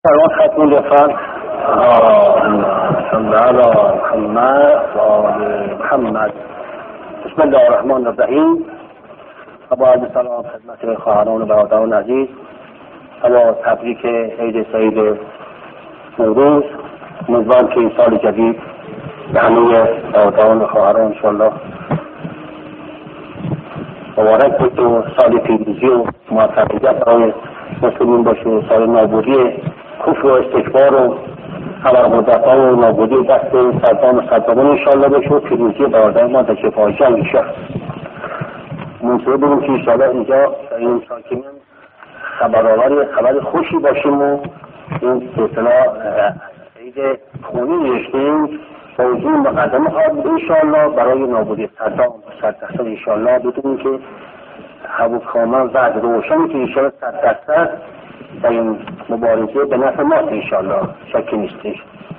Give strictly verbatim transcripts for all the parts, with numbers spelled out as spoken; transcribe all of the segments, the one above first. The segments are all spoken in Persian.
سلام ختم لطفا صلی علی محمد و آل محمد. بسم الله الرحمن الرحیم. و با عرض سلام خدمت خواهران و برادران عزیز و با تبریک عید سعید نوروز. امیدوارم که این سال جدید به همه برادران و خواهران انشاءالله مبارک بود و سال پیروزی و موفقیت برای مسلمین باشه و سال نابودی کفر و استکبار و خبرقدرت‌ها و نابودی دست صدام و صدامون انشاءالله باشه و پیروزی برادر ما در شفای جنگ انشاءالله. منتظر بودیم که انشاءالله اینجا این ساکنین خبرآور خبر خوشی باشیم و این به اصطلاح عید خونی نوشتیم موضوع مقدمه خواهد بود انشاءالله برای نابودی صدام صد درصد انشاءالله. بدونیم که هواکامل وعد روشنی که انشاءالله صد درصد در این مبارزه به نفع ماست انشاءالله، شکی نیستش.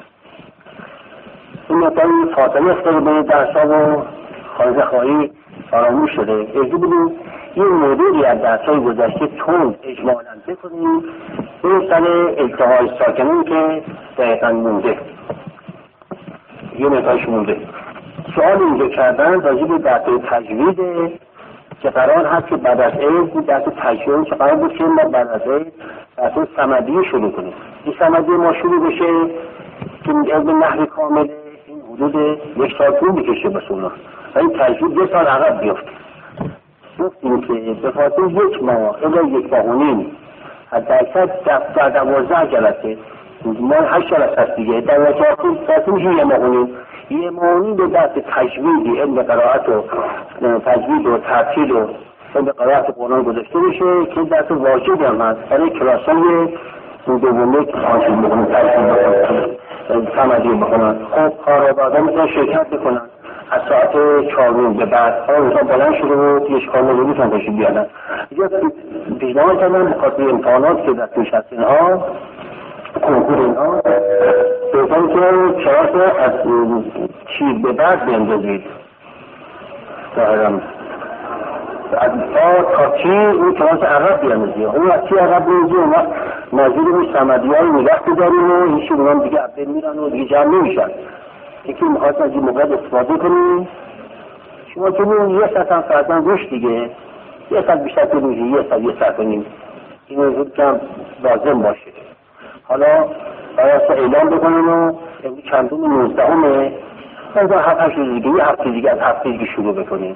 این مطمئن فاطمه افتاده به درسا و خانزه خواهی فراموش شده. اجازه بدیم این موضوعی از درسای گذشته تند اجمالاً بکنیم این سر التهای ساکنین که دقیقاً مونده، یه نتایش مونده. سوال اینجا کردن راجع به درسای تجویده که قرار هست که بعد از عید درس تجوید که قرار بود که ما بعد از عید درس صمدی شروع کنیم. این صمدی ما شروع بشه که علم نحو کامل این حدود یک سال طول بکشه بس اونا و این تجوید یک سال عقب بیفته. گفتیم که به خاطر یک ماه الا یک ماه و نیم حتی اکثر در دوازده جلسه ما هشت جلسه هست دیگه در واقع درس میشه یه ماه و نیم یه ماه و نیم به درس تجویدی علم قرائت و تجوید و ترتیل و علم قرائت قرآن گذاشته بشه که درس واجبی هم هست برای کلاسای دومه که خواهشون بکنن تجوید بکنن صمدی بکنن. خب کارآمدا میتونن شرکت بکنن از ساعت چهارم به بعد ها روزا بلند شده و یه اشکال نگه میتونن باشید بیادن. اینجا پیشنهاد کردن بخاطر امتحانات که در توش هست اینها کنکور اینها بهتون که چهار از چی به بعد بندازید ظاهرم از آ تا چی اون کلاس عقب بیاندازید. اون از چی عقب بیاندازید اون وقت نظیر اون صمدی ها رو نگه بداریم و این شروع هم دیگه عبدال میرن و دیگه جمع نمیشن. یکی میخواست از این موقع استفاده کنیم. شما که اون یه ساعت هم فرزن روش دیگه یه ساعت بیشتر کنیم یه ساعت یه ساعت کنیم این وجود که هم لازم باشه. حالا باید اعلام بکنیم و امروز چندون نوزده همه از هفت هشت دیگه یه هفته دیگه از هفته دیگه شروع بکنیم.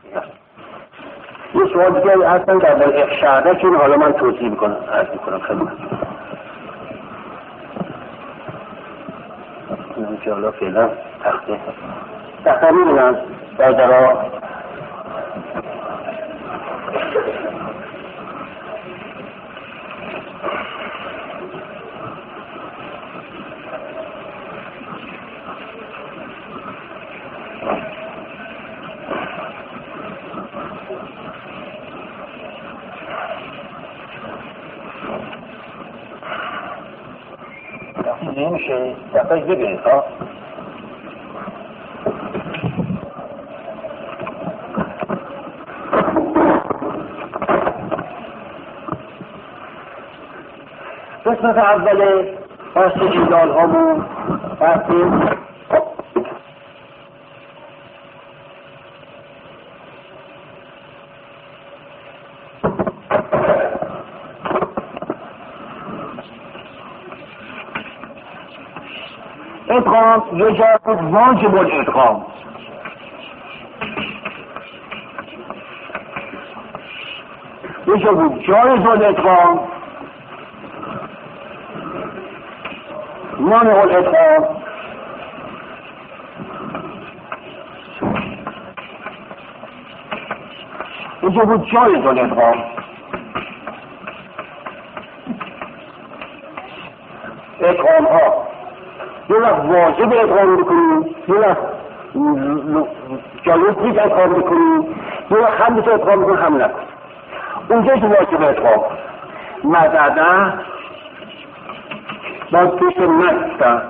یه سوال دیگه هستن در باره اخشعده که حالا من توضیح میکنم عرض میکنم خدمت این که حالا فعلا تخته تخته میبینم در درا نمیشه دقیقه ببینید ها قسمت اول بحث جدال هامون بحث ادغام یه جا بود واجب الادغام یه جا بود جایز الادغام مانع الادغام یه جا بود جایز الادغام ادغام ها یه وقت واجب ادغام بکنیم یه وقت جایز نیست ادغام بکنیم یه وقت هم بیشه ادغام بکنیم هم نکنیم. اونجا که واجب ادغام مدده باید پیش مدده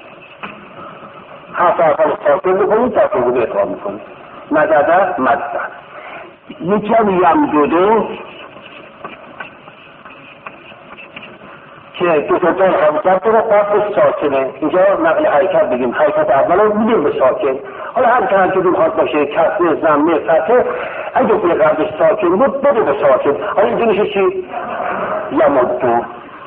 حرف اول ساکن بکنیم تا کنیم ادغام بکنیم مدده مدده یکی هم یمدوده که دو تا دال حرکت داره قبلش ساکنه. اینجا نقل حرکت بگیم، حرکت اول رو میدیم به ساکن. حالا هر که هر که میخواد باشه، کسر، ضمه، فتحه، اگه که قبلش ساکن بود بده به ساکن. حالا اینجا میشه چی؟ یمدو.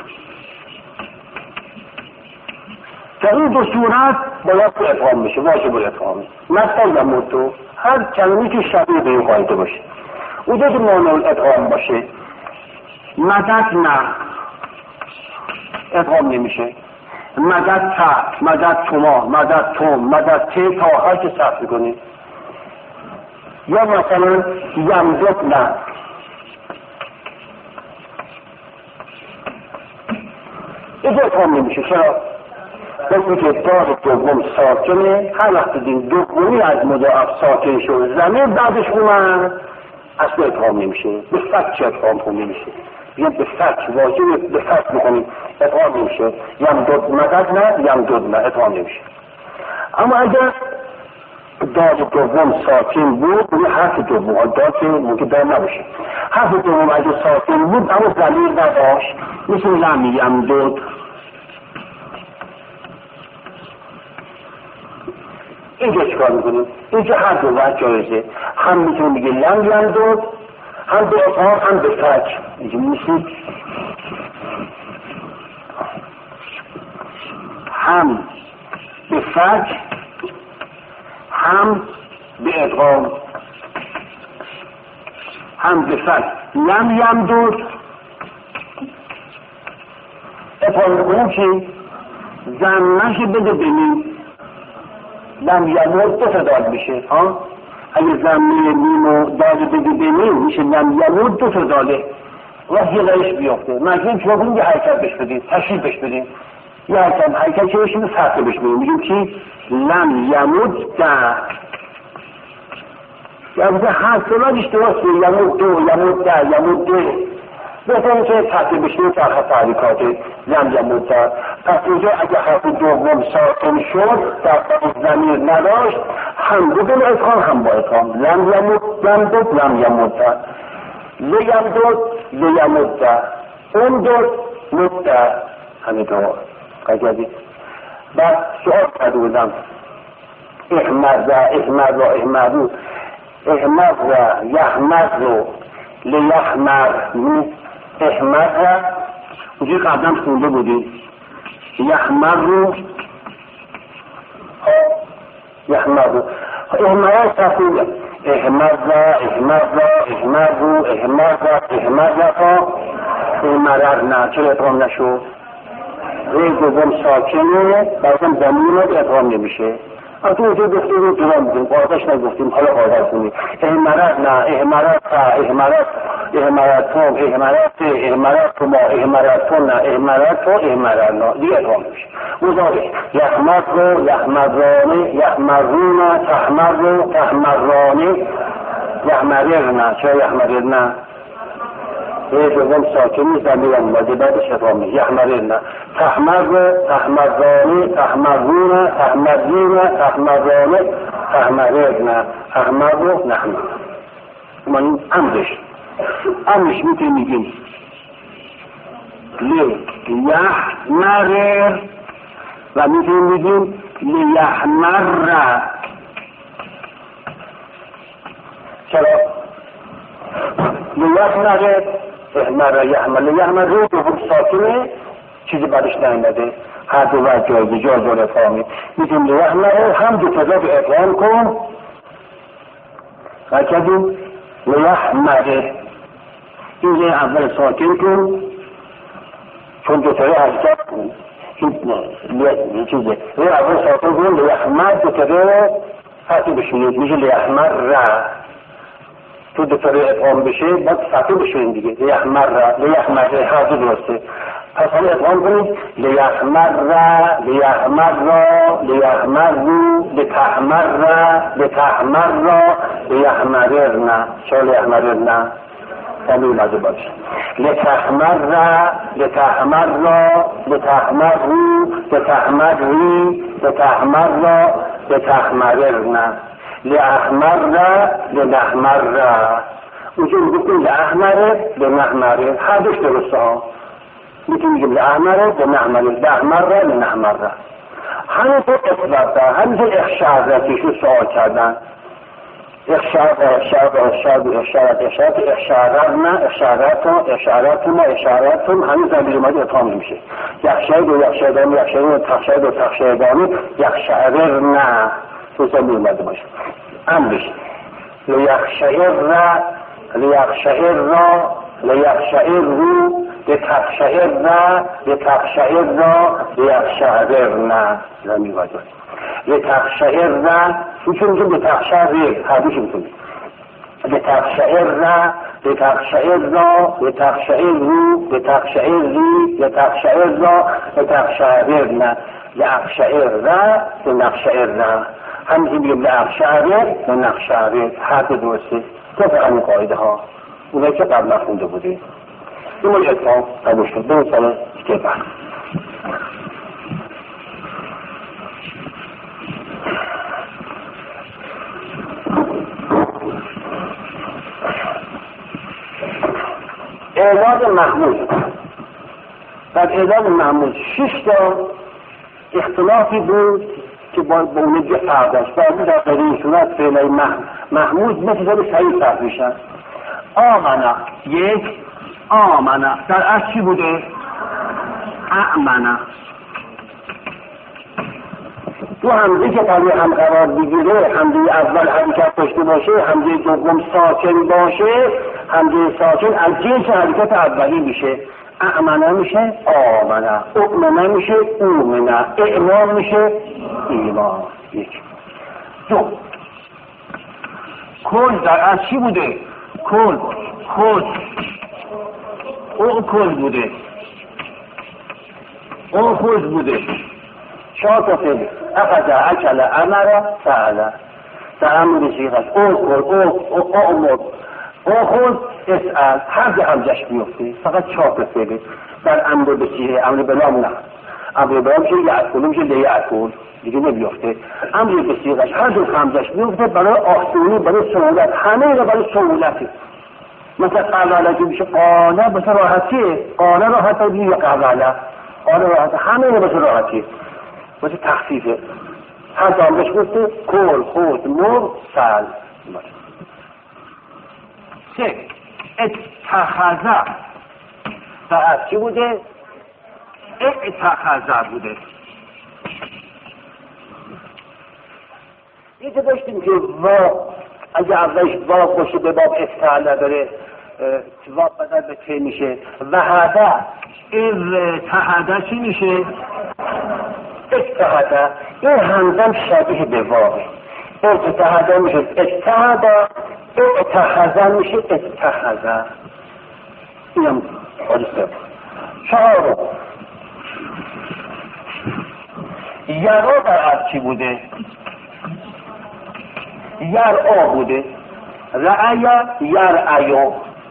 تا این دو صورت باید به ادغام بشه، واجب الادغامه. مثلا یمدو هر کلمه‌ای که شبیه به این قاعده باشه اونجا که مانع الادغام باشه. مدد نه ادغام نمیشه. مدد تا، مدد توما، مدد توم، مدد تی، تا هر که صرف میکنه. یا مثلا یمدد نه اینجا ادغام نمیشه. چرا؟ بسی که دار دوم ساکنه، هر وقت دین دومی از مضاعف ساکن شد زمین بعدش اومد اصلا ادغام نمیشه. به فک چه ادغام خون نمیشه، بگیم به فک واجب به فک بکنیم ادغام نمیشه. یمدد مدد نه، یمدد نه ادغام نمیشه. اما اگر دار دوم ساکن بود، اون حرف دوم دار که ممکن دار نباشه، حرف دوم اگر ساکن بود اما ضمیر نداشت، مثل لم یمدد. اینجا چیکار میکنیم؟ اینجا هر دو وجه جایزه، هم میتونیم بگیم لم یمدد، هم به ادغام هم به فک. اینجا میشه هم به فک هم به ادغام، هم به فک. لم یمدد ادغام میکنیم چی؟ ضمه‌ش بده بمین. لم یمد دو تا داد میشه. ها اگه ضمه میم و داد بده بمین میشه لم یمد دو تا داده و یه غیرش بیافته. مجموع چون کنیم یه حرکت بش بدیم، تشریف بش بدیم، یه حرکت حرکت چه بشیم فتح بش بدیم، میگیم چی؟ لم یمد ده. یعنی هر سلال اشتباهی یمد دو، یمد ده، یمد ده بهتره که فتح بشیم تا خط حرکات لم یمد ده. پس اینجا اگه حرف دوم ساکن شد در قبل ضمیر نداشت، هم بدون ادغام هم با ادغام. لم یمد یمدد لم یمد ده، لیمدد لیمد ده، امدد مده. همین دو قجبی. بعد سؤال کرده بودم احمد احمد و احمدو احمد و یحمد رو لیحمد احمد و اونجای قبلا خونده بودیم یحمد رو یحمد رو احمد ها سخونده احمد و احمد و احمد رو احمد و احمد و تا احمد نه. چرا ادغام نشد؟ روی دوم ساکنه بعدم زمین رو ادغام نمیشه. از اون اونجا گفتیم رو دوام بودیم، قاعدش نگفتیم، حالا قاعدش کنیم. احمرت نه، احمرت تا، احمرت احمرت توم، احمرت احمرت توما، احمرت تو نه، احمرت تو احمرت نه. دیگه ادغام نمیشه. مضارع یحمد رو، یحمرانه، یحمرونه، تحمر رو، تحمرانه، یحمرر نه. چرا یحمرر نه؟ یه دوم ساکنی زمین اومده بعدش ادغام میشه. یحمرن تحمر تحمرانه تحمرونه تحمرینه تحمرانه تحمرن تحمر و نحمر. ما این امرش امرش میتونیم میگیم لیحمرر و میتونیم میگیم لیحمر. چرا؟ لیحمر احمر یحمر یحمر رو دوم ساکنه چیزی بعدش نمیده، هر دو وجه جایزه جاز و رفامی. میتونیم لیحمر هم دو تضا به ادغام کن و کدیم لیحمر این لی اول ساکن کن چون دو تایی حرکت کن این چیزه لی اول ساکن کن لیحمر دو تایی فتح بشونید میشه لیحمر را. تو دو تایی ادغام بشه باید فتح بشونید دیگه لیحمر را لیحمر را هر دو درسته. پس حالا ادغام کنید لیحمر را لیحمر را لیحمر رو لتحمر را لتحمر را لیحمرر نه. چرا لیحمرر نه؟ دلیل اومده باشه. لتحمر را لتحمر را لتحمر رو لتحمر ری لتحمر را لتحمرر نه. لاحمر را لنحمر را اونجا میگفتیم لاحمر لنحمر هر دوش درسته ها. میتونیم بگیم احمره به نحمره، به احمره به نحمره. همینطور اثبات دارن، همینطور اخشار را که سوال کردن، اخشار اخشار اخشار اخشارات اخشارات اخشاراتنا اخشاراتون اخشاراتون اخشاراتون همین زمین اومده اتهام میشه. یخشاید و یخشایدانی یخشاید و تخشاید و تخشایدانی یخشاررنا تو زمین اومده باشه. امرش لیخشعر لیخشعر لیخشعر لتخشعر لتخشعر لیخشعررنا زمین اومده باشه. لتخشعر میتونیم که لتخشعر حدیث میتونیم لتخشعر لتخشعر لتخشعر لتخشعر لتخشعر لتخشعررنا لأخشعر لنخشعر همینطور میگیم لأخشعر لنخشعر. حرف درسته طبق این قاعده ها اونایی که قبل خونده بودیم. این مال اتفاق قبول شد دو سال که بعد اعداد محمود. در اعداد محمود شش تا اختلافی بود که با اونجا فرق داشت. بعضی در این صورت فعلای محمود مثل داره صحیح فرق میشن. آمنا یک آمنا در اصل چی بوده؟ اعمنا. تو همزه که قبل هم قرار بگیره، همزه اول حرکت داشته باشه، همزه دوم ساکن باشه، همزه ساکن از جنس حرکت اولی میشه. اعمنا میشه آمنا، اؤمنا میشه اومنا، اعمان میشه ایمان. یک دو کل در از چی بوده؟ کل کل او کل بوده، او خود بوده. چهار تا فعل اخذ اکل امر فعل در امر صیغه او کل او او امر او خود اسأل هر جا همزش بیفته. فقط چهار تا فعل در امر به صیغه امر به لام نه، امر به لام میشه یأکل میشه لیأکل دیگه نمیفته. امر به صیغه هر جا همزش بیفته برای آسونی، برای سهولت، همه اینا برای سهولته. مثلا قواله که میشه قاله بس راحتیه، قاله راحته دیگه یا قواله قاله راحته، همه اینا بس راحتیه بس تخفیفه. هر جا همزش بیفته کل خود مر سل. سه اتخذه در از چی بوده؟ اتخذه بوده. یه که داشتیم که وا اگه اولش وا باشه به باب افتعال نداره وا بدل به ته میشه. وحده اتحده چی میشه؟ اتحده. این همزم شبیه به وا. اتحده میشه اتحده، اتخذه میشه اتخذه. اینم حدیثه. چهارم یرا در از چی بوده؟ یرعا بوده. رعیا یرعیو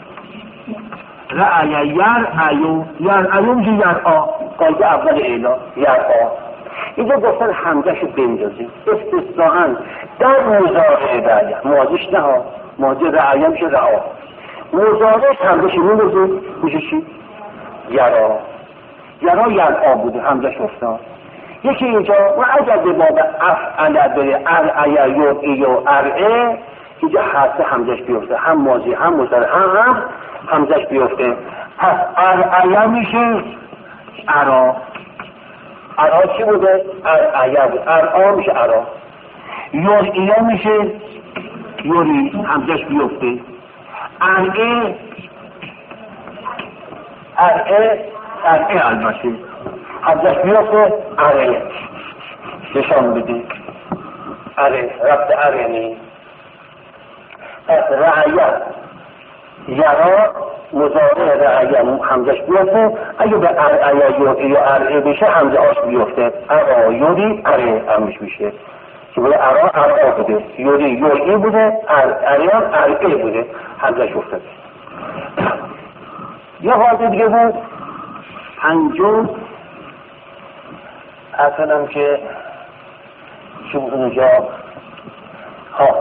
رعیا یرعیو یرعیو میشه یرعا. قاعده اول اعلا یرعا. اینجا گفتن همزهشو بندازیم استثناءً در مضارع بعد ماضیش نه ها، ماضی رعیا میشه رعا، مضارعش همزهش میندازیم میشه چی؟ یرا. یرا یرعا بوده همزهش افتاد. یکی اینجا و اگر به باب افعل بره ارعیا یرعیو ارعه اینجا حرف همزهش بیفته، هم ماضی هم مضارع هم هم همزهش بیفته. پس ارعیا میشه ارا. ارا چی بوده؟ ارعیا بود. ارعا میشه ارا. یرعیا میشه یوری همزهش بیفته. ارعه ارعه ارعه البته همزهش بیفته اره نشان بده. اره رفت اره نی. پس رعیا یرا مضارع رعیا همزهش بیفته. اگه به ارعیا یوری یا ارعه بشه همزه آش بیفته. ارعا یوری اره همش میشه که بوده ارا ارعا بوده، یوری یوری بوده، ارعیان ارعه بوده همزهش افتاده. یه حالت دیگه بود پنجم اصلا که چی بود اونجا ها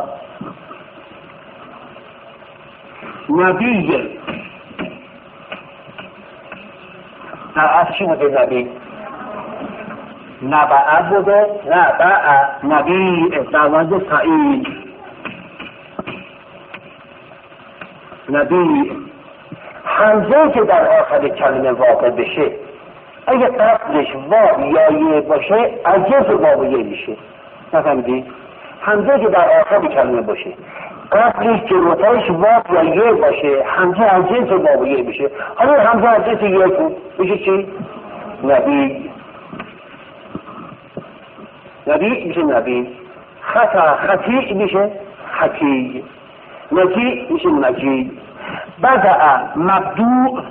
نبیه از چی بوده نبی؟ نبعه بوده، نبعه نبی در وزن فعیل نبی. همزه که در آخر کلمه واقع بشه اگه قبلش واو یا یه باشه از جنس واو یه میشه. نفهمیدی؟ همزه که در آخر کلمه باشه قبلش جلوترش واو یا یه باشه همزه از جنس واو یه میشه. حالا همزه از جنس یه بود میشه چی؟ نبی. نبی میشه نبی. خطا خطی میشه خطی. نجی میشه نجی. بدأ مبدوع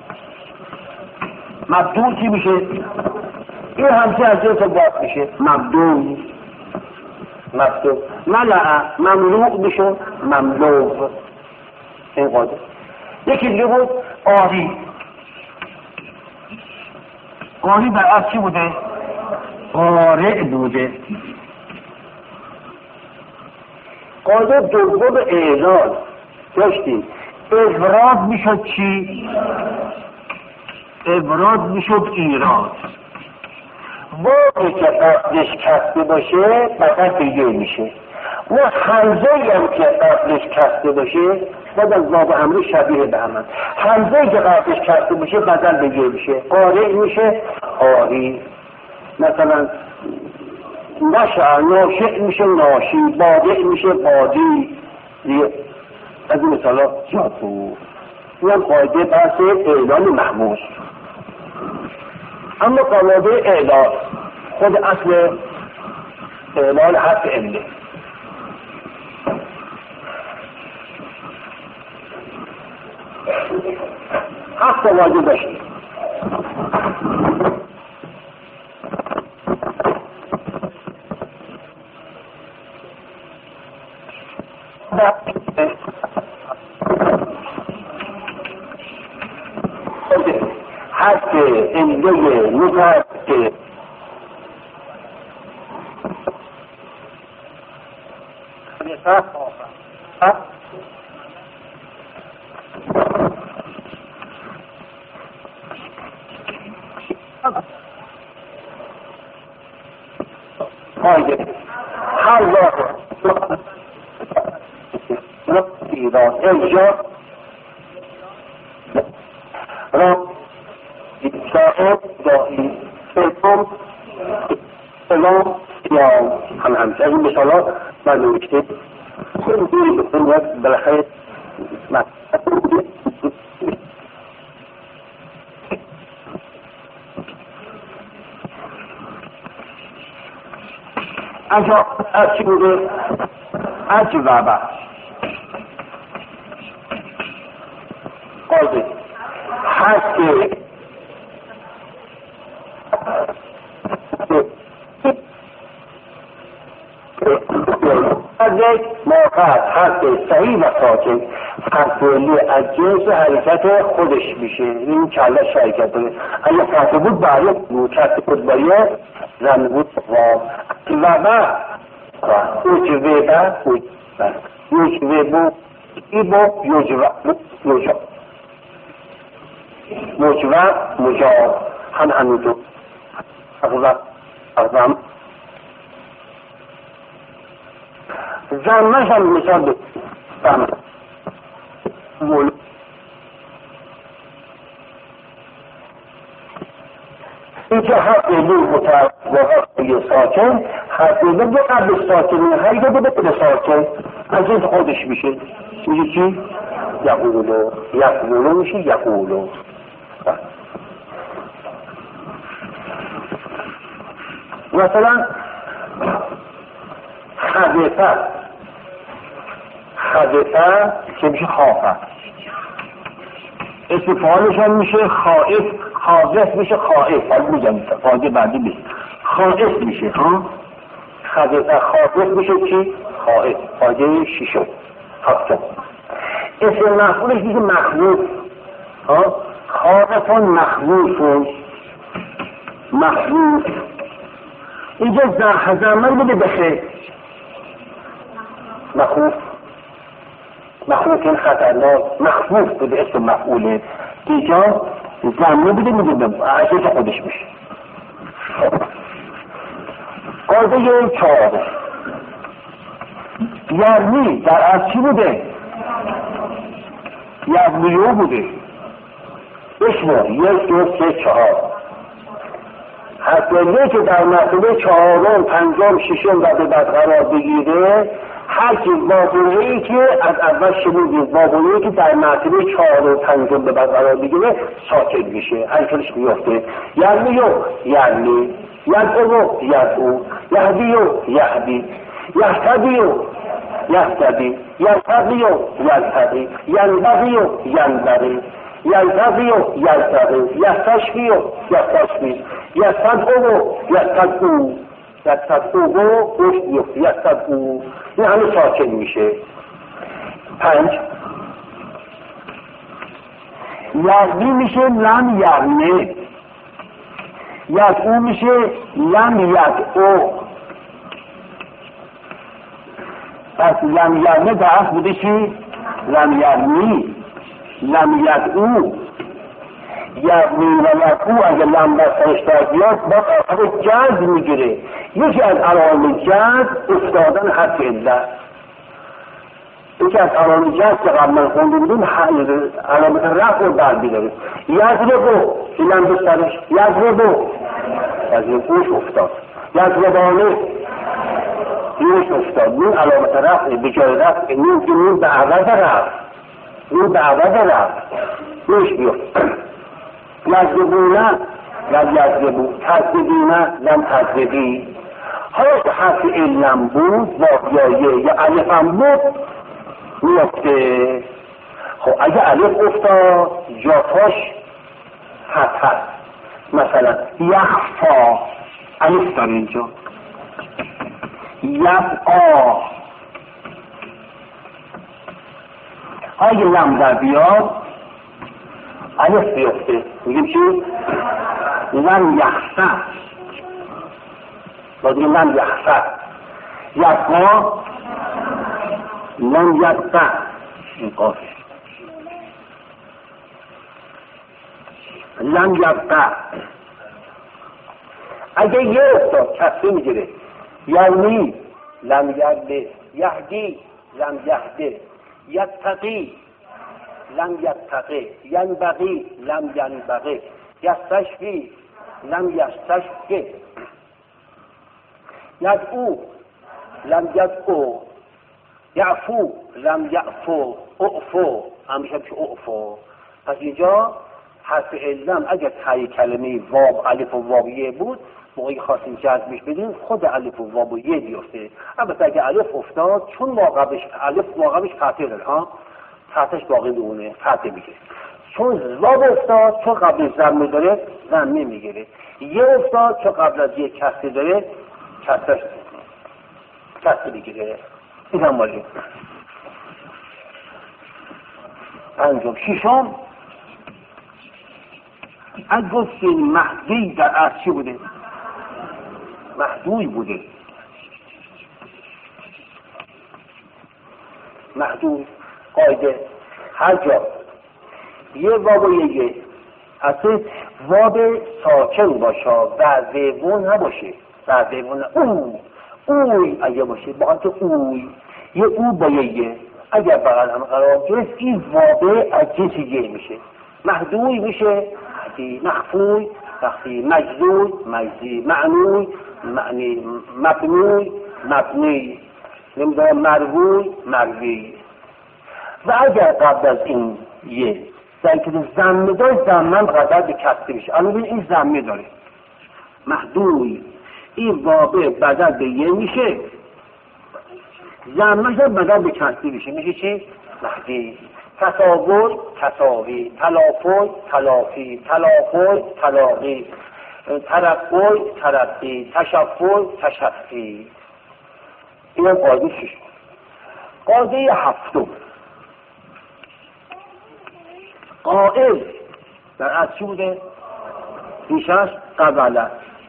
مبدوع چی میشه؟ این همچه از جنس واو میشه مبدوع مبدوع. ملعه مملوع میشه مملوع. این قاعده. یکی دیگه بود قاری. قاری در اصل چی بوده؟ قارع بوده. قاعده دوم اعلان داشتیم. افراد میشد چی؟ افراد میشد ایراد. واقعی که قبلش کسته باشه بدل دیگه میشه. و همزه هم که قبلش کسته باشه بعد از باب امر شبیه به همون. همزه که قبلش کسته باشه بدل دیگه میشه. قارع میشه قاری. مثلا نشع ناشع میشه ناشی. بادع میشه بادی. از این مثال ها زیاد بود. این هم قاعده بحث اعلان محموز. اما قاعده اعلان خود اصل اعلان حرف عله. هفت واجه داشتیم. حرف عله متعدد قاعده هر واقع ایران ارجاع را صاحب دائی سلطم سلام یا هم همچه این مثال ها من نوشته این دوری بکنید بالاخره انجا از چی بوده؟ از وبا قاضی هست که از یک موقع حرف صحیح و ساکن حرف علی از جنس حرکت خودش میشه. این کلش حرکت داره. اگه فتح بود برای بود کسی بود باید زن بود وام وبا اوچ ویبا اوچ یوچ ویبو ایبو یوچ وبو یوچ موجود مجاب هم همینطور اغلب اغلب زنمش هم مثال به زنم مولو اینکه حق ایلی متوقع ساکن حق ایلی به قبل ساکنه هر یه بده به ساکن از این خودش میشه میشه چی؟ یقولو یقولو میشه یقولو. مثلا خبثه خبثه که میشه خافه اسم فعالش هم میشه خائف. خابث میشه خائف. حالا میگم فاده بعدی بیست خائف میشه ها. خبثه خابث میشه چی؟ خائف. فاده شیشم هفتم. اسم مفعولش میشه مخلوف ها. خائفون مخلوفون مخلوف. اینجا زمن بوده بخیر مخوف مخوف این خطرناک مخوف بوده اسم مفعوله. اینجا زمینه بوده میگه اساس خودش میشه. قاعده چهار یعنی در از چی بوده؟ یعنیو بوده. بشمار یک دو سه چهار حتی که در مرتبه چهارم پنجم ششم و به بعد قرار بگیره هر چیز واقعی که از اول شنیدیم واقعی که در مرتبه چهار و پنجم به بعد قرار بگیره ساکت میشه، حرکتش میفته. یعنی و یعنی یدعو و یدعو یهدی و یهدی یهتدی و یهتدی یرتقی و یرتقی ینبغی و ینبغی یلتقی و یلتقی یستشفی و یستشفی یستدعو و یستدعو یستدعو و گوش بیفته یستدعو. این همه ساکن میشه. پنج یعنی میشه لم یعنی یدعو میشه لم یدعو. پس لم یعنی در اصل بوده چی؟ لم یعنی لم یدعو. یعنی و یدعو اگر لم بسترش در بیاد باز آخر جد میگیره. یکی از علائم جد افتادن حرف علت. یکی از علائم جد که قبلا خونده بودیم علامت رفع رو بر بیداره. یضربو لم بسترش یضربو از این گوش افتاد. یضربانه اینش افتاد. این علامت رفع به جای رفع این که این به عوض رفع این به عوض رفع گوش بیاد. یضربونه لم یضربو تضربینه لم تضربی. حالا که حرف علم بود واقعیه یا الف هم بود میفته. خب اگه الف افتاد جاتاش حرف هست. مثلا یخفا الف داره اینجا یبقا. اگه لم در بیاد الف بیفته میگیم چی؟ لم یخفه باید این لم یخفه یبقا لم یبقه این قافه لم یبقه. اگه یه افتاد کسره میگیره یعنی لم یهده یهدی لم یهده یتقی لم یتقی ینبغی لم ینبغی یستشفی لم یستشفی یدعو لم یدعو یعفو لم یعفو اعفو همیشه میشه اعفو. پس اینجا حرف علم اگر تای کلمه واب الف و واویه بود موقعی خواستیم جزمش بدیم خود الف و واو و یه بیفته. البته اگه الف افتاد چون واقعش الف واقعش فتحه داره ها فتحش باقی بمونه فتحه میگیره. چون واو افتاد چون قبل ضمه داره ضمه میگیره. یه افتاد چون قبل از یه کسره داره کسرش کسره میگیره. این هم مالی. پنجم ششم از گفتین مهدی در از چی بوده؟ مهدوی بوده. مهدوی قاعده هر جا یه واب و یه یه اصلا واب ساکن باشه و زیبون نباشه و زیبون او اوی اگه باشه با حالت اوی یه او با یه یه اگر بغل هم قرار گرفت این وابه از جنس یه میشه. مهدوی میشه مهدی مخفوی وقتی مجزوی مجزی معنوی معنی مبنوی مبنی نمیدونم مروی مروی. و اگر قبل از این یه در که زمه داره زمن قدر به کسته میشه. الان این زمه داره مهدوی این واقع بدل به یه میشه زمه داره بدل به کسته میشه میشه چی؟ مهدی. تصاور تساوی تلافی تلافی تلافی تلاقی ترقی ترقی تشفی تشفی. این هم قاعده شش. قاعده هفتم قائل در از چی بوده؟ پیشش قبله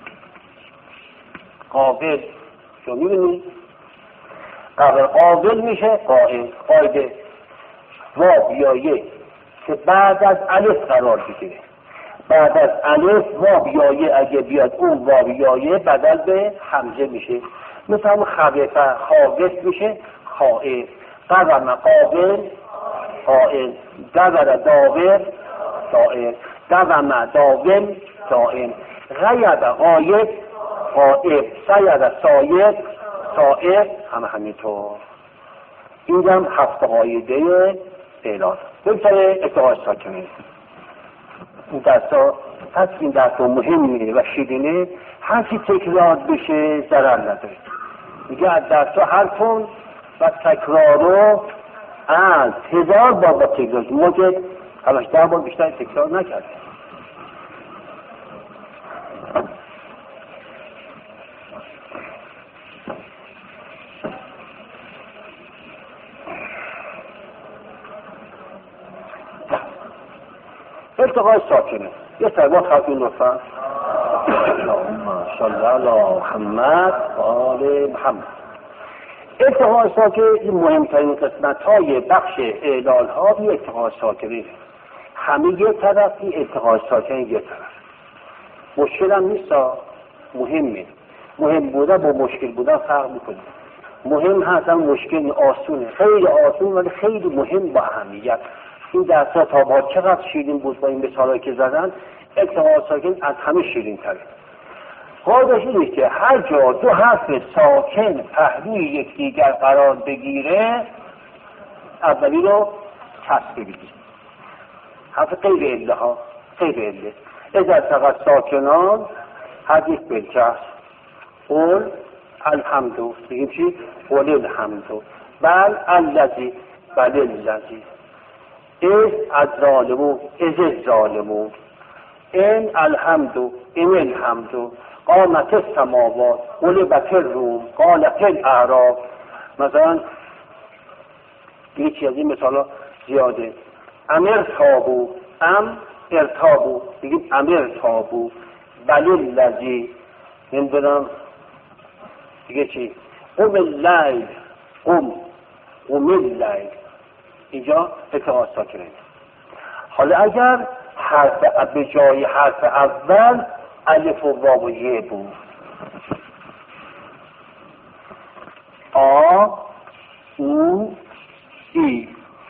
قابل شو میبینی؟ قبل قابل میشه قائل. قاعده واب یا یک که بعد از الف قرار بگیره بعد از الف واو یایه اگه بیاد اون واو یایه بدل به همزه میشه. مثلا خبث خابث میشه خائف. قوم قابل قائل. دور داور دائر. دوم داوم دائم. غیب غایب غائب. سید سایب سائر. همه همینطور. این هم هفت قاعده اعلان. بگذاره اتحاد ساکنه. این درسا هست این درسا مهمه و شیرینه. هرچی تکرار بشه ضرر نداره. میگه از درسا هر کن و تکرار رو از هزار بار با تکرار. ما که هفته بار بیشتر تکرار نکرده. التقاء ساکنه. یه سربات خواهدون لطفا. اللهم صل علی محمد و آل محمد. التقاء ساکنه این مهمترین قسمت های بخش اعلال ها بی التقاء ساکنه. همه یه طرف این التقاء ساکنه یه طرف. مشکل هم نیست، مهمه. مهم بودن با مشکل بودن فرق میکنه. مهم هست هم مشکل آسونه، خیلی آسون ولی خیلی مهم با اهمیت. این درس‌ها تا با چقدر شیرین بود با این مثالایی که زدن. التقاء ساکن از همه شیرین تره. قاعده‌اش اینه که هر جا دو حرف ساکن پهلوی یکدیگر قرار بگیره اولی رو کسر بگیرید. حرف غیر عله ها غیر عله. اذا التقى ساکنان حدیث بالکسر. قل الحمد. بگیم چی؟ قل الحمد. بل الذی بل الذی. از الظالمون از الظالمون. ان الحمد ان الحمد. قامت السماوات غلبت الروم قالت الاعراب. مثلا یه چیزی مثلا زیاده. امر تابو ام ارتابو. بگیم امر تابو. بل الذی. نمیدونم دیگه چی؟ قم اللیل قم قم اللیل. اینجا التقاء ساکنه. حالا اگر حرف به جای حرف اول الف و واو و یه بود، آ او ای.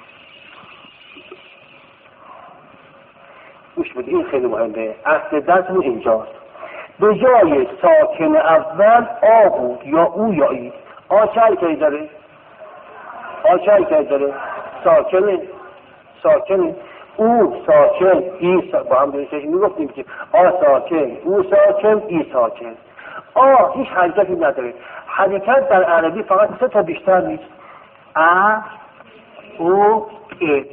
گوش بدید این خیلی مهمه. اصل درسمون اینجاست. به جای ساکن اول آ بود یا او یا ای. آ چه حرکتی داره؟ آ چه حرکتی داره؟ ساکنه. ساکنه. او ساکن ای ساکن. با هم درستش میگفتیم که آ ساکن او ساکن ای ساکن. آ هیچ حرکتی نداره. حرکت در عربی فقط سه تا بیشتر نیست. ا او ای.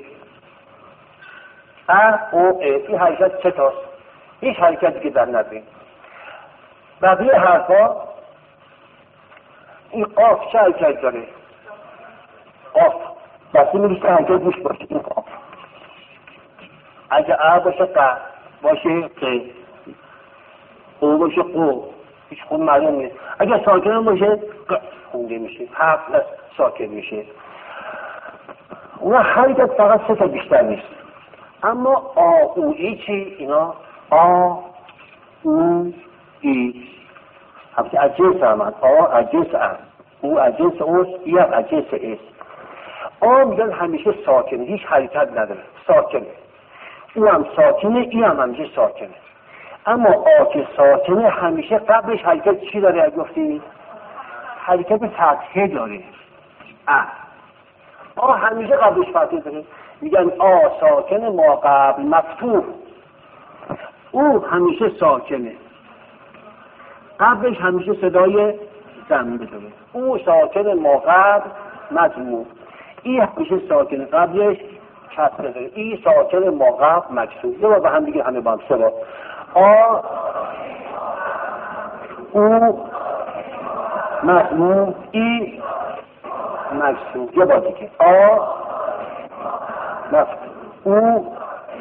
ا او ای. این حرکت سه تاست. هیچ حرکتی که در نداره. بقیه حرفا این قاف چه حرکت داره؟ قاف بسی میریسته حرکت گوش باشه. این قاف اگه ا باشه ق باشه ق، او باشه قو، هیچ خون معلوم نیست. اگه ساکن باشه ق خونده میشه. حرف ساکن میشه. اون حرکت فقط سه تا بیشتر نیست. اما آ او ای چی؟ اینا آ او ای همچه از جنس همند. آ از جنس ام، او از جنس اوست، ای هم از جنس ایست. آ میگن همیشه ساکنه، هیچ حرکت نداره، ساکنه. او هم ساکنه، ای هم همیشه ساکنه. اما آ که ساکنه همیشه قبلش حرکت چی داره؟ اگه گفتی حرکت فتحه داره. ا آ همیشه قبلش فتحه داره. میگن آ ساکنه ما قبل مفتوح. او همیشه ساکنه، قبلش همیشه صدای ضمیر داره. او ساکن ما قبل مضموم. ای همیشه ساکن قبلش کسره داره. ای ساکن ما قبل مکسور. یه بار به هم دیگه همه با هم سه بار. آ او مضموم ای مکسور. یه بار دیگه آ مفتوح او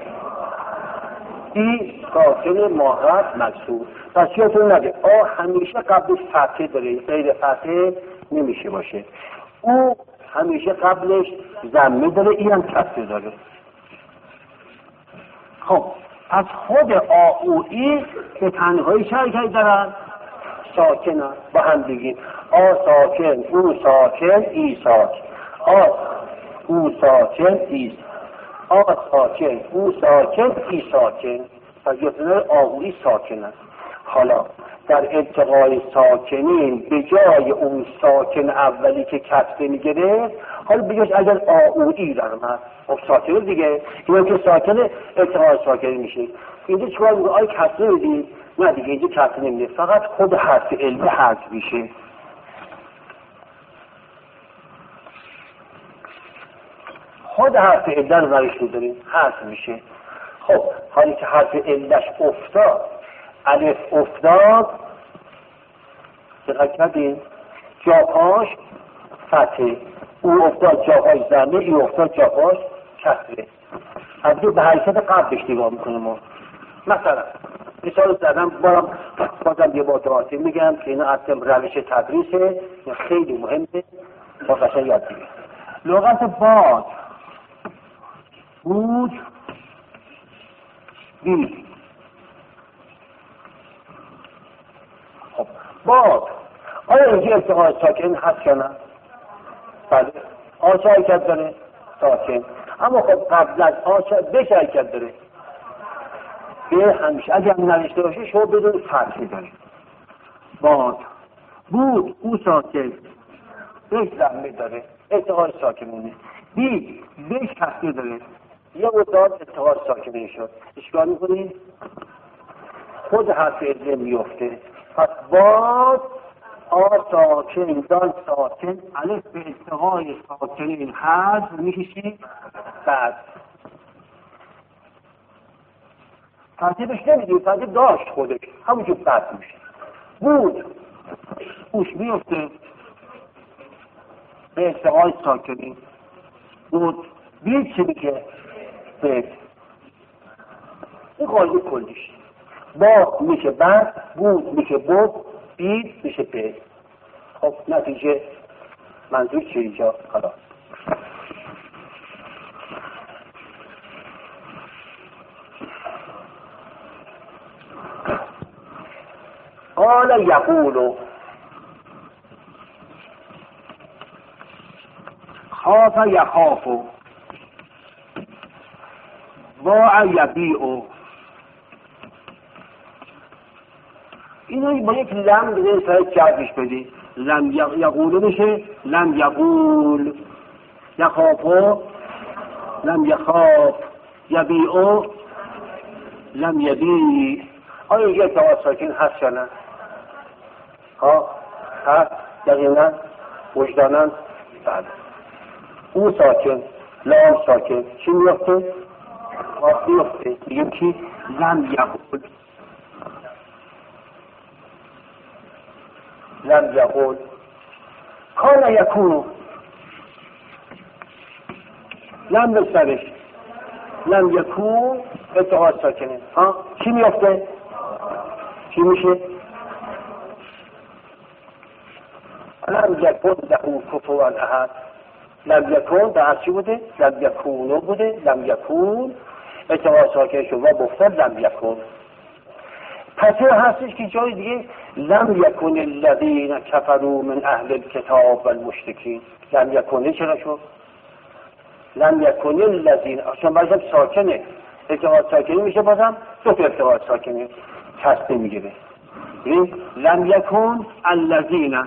ای ساکن ما قبل مکسور. پس یادتون نده آ همیشه قبلش فتحه داره، غیر فتحه نمیشه باشه. او همیشه قبلش ضمه داره، ای هم کسره داره. خب از خود آ او ای به تنهایی چه حرکت دارن؟ ساکنن. با هم بگیم آ ساکن، او ساکن، ای ساکن. آ او ساکن، ای آ ساکن، او ساکن، ای ساکن. پس یه آ او ای ساکنن. حالا در التقای ساکنین به جای اون ساکن اولی که کسره میگیره، حالا بگیش اگر آ او ای دارم هست خب ساکنه دیگه، اینو که ساکنه التقای ساکنین میشه. اینجا چکار میگه؟ آیا کسره بدید؟ نه دیگه اینجا کسره نمیده، فقط خود حرف علمی حذف میشه. خود حرف علت رو برش میداریم حذف میشه. خب حالی که حرف علتش افتاد، الف افتاد، دقیق کردیم جاپاش فتحه، او افتاد جاپاش زنده، ای افتاد جاپاش کسره. از به حرکت قبلش نگاه میکنه ما. مثلا مثال زدم، بارم بازم یه با دعاتی میگم که اینا اصلا روش تدریسه، خیلی مهمه، با قشن یاد بگیم. لغت باد، بود، بید. خب باد آیا اینجا التقای ساکن هست یا نه؟ بله. آچه حرکت داره؟ ساکن. اما خب قبل از آچه بش حرکت داره؟ به همیشه اگر نوشته باشه شما بدون فتحه داره. باد بود، او ساکن، بش زمه داره، التقای ساکنونه. بید بش کسره داره، یه مداد التقای ساکنه شد. اشکال میکنید؟ خود حرف ازه میفته. پس باد آ ساکن، دال ساکن، الف به التقای ساکنین حذف میکشید بعد ترتیبش نمیدید، ترتیب داشت خودش همونجور بعد میشه. بود اوش میفته به التقای ساکنین. بود بید چه میشه؟ بید. این قاعده کلیش. با میشه بعد، بود میشه بود، بید میشه بید. خب نتیجه منظور چه اینجا؟ خلاص قال یقول خاف یخاف باع یبیع. اینو با یک لم بده سایت جرفش بدی. لم یقولو میشه لم یقول، یخافو لم یخاف، یبیعو لم یبیع. آیا اینجا التقای ساکن هست یا نه؟ ها هست دقیقا وجدانن. بله. او ساکن، لام ساکن، چی میفته؟ آف میفته. میگم چی؟ لم یقول، لم یقول. کان یکونو، لم بسرش، لم یکون التقای ساکنه. ها چی میفته؟ چی میشه؟ لم یکون له کفوا احد. لم یکون در چی بوده؟ لم یکونو بوده. لم یکون التقای ساکن شد و گفتن لم یکون. پس هستش که جای دیگه لم یکن الذین کفروا من اهل الکتاب والمشرکین. لم یکن چرا شد؟ لم یکن الذین چون بازم ساکنه، التقای ساکنی میشه، بازم دو تا التقای ساکنی کسره میگیره. لم یکن الذین.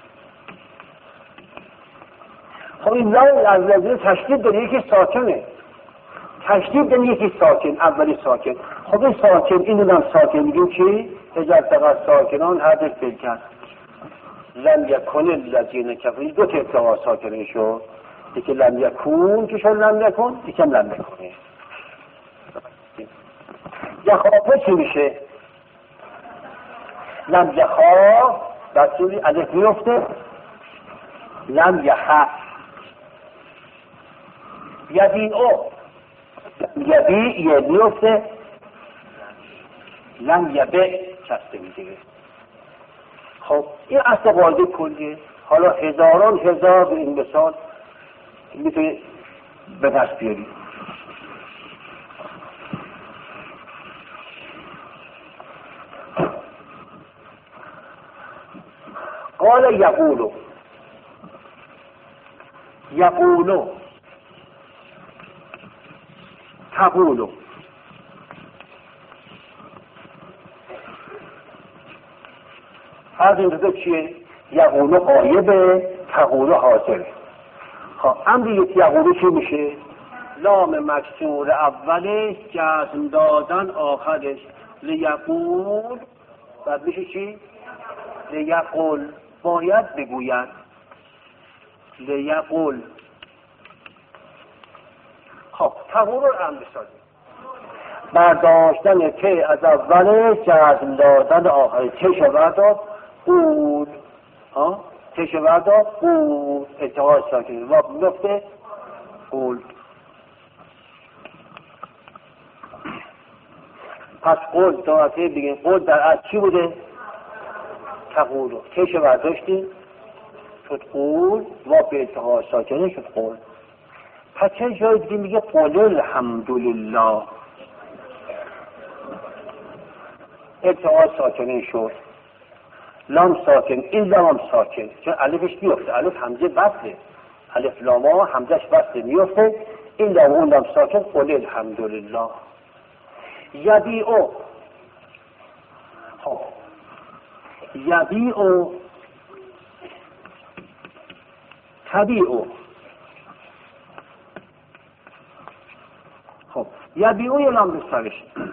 خب این لام از الذین تشدید داره، یکی ساکنه، تشدید داره یکی ساکن، اولی ساکن. خب این ساکن، اینو هم ساکن میگیم چی؟ اجل فقط ساکنان حدث بلکن. لم یکن الذین کفروا، دو تا التقای ساکنه شد، یکی لم یکون که شد لم یکن، یکی هم لم یکنه. یخافه چی میشه؟ لم یخاف دستوری الف میفته، لم یخاف. یبیعو، یبیع یه میفته، لم یبیع چسته میگیره. خب این اصل قاعده کلیه. حالا هزاران هزار به این مثال میتونی به دست بیاری. قال یقولو یقولو تقولو. فرض این دوتا چیه؟ یقولو غایبه، تقولو حاضره. خب امر یک یقولو چی میشه؟ لام مکسور اولش جزم دادن آخرش لیقول، بعد میشه چی؟ لیقول، باید بگوید. لیقول. خب تقول رو هم بسازیم. برداشتن که از اولش جزم دادن آخرش. تش برداشت قول، ها تش برداشت قول، اتحاد ساکن واب میفته قول. پس قول دو وقتی بگیم قول در از چی بوده؟ تقول رو تش برداشتیم شد قول، واب به اتحاد ساکنه شد قول. پس چه جایی دیگه میگه قول الحمدلله، اتحاد ساکنه شد، لام ساکن، این لام هم ساکن چون الفش میفته، الف همزه بسته، الف لاما همزش بسته میفته، این لام اون لام ساکن. قول الحمدلله. یبیعو. خب یبیعو تبیعو. خب یبیعو یه لام بسترش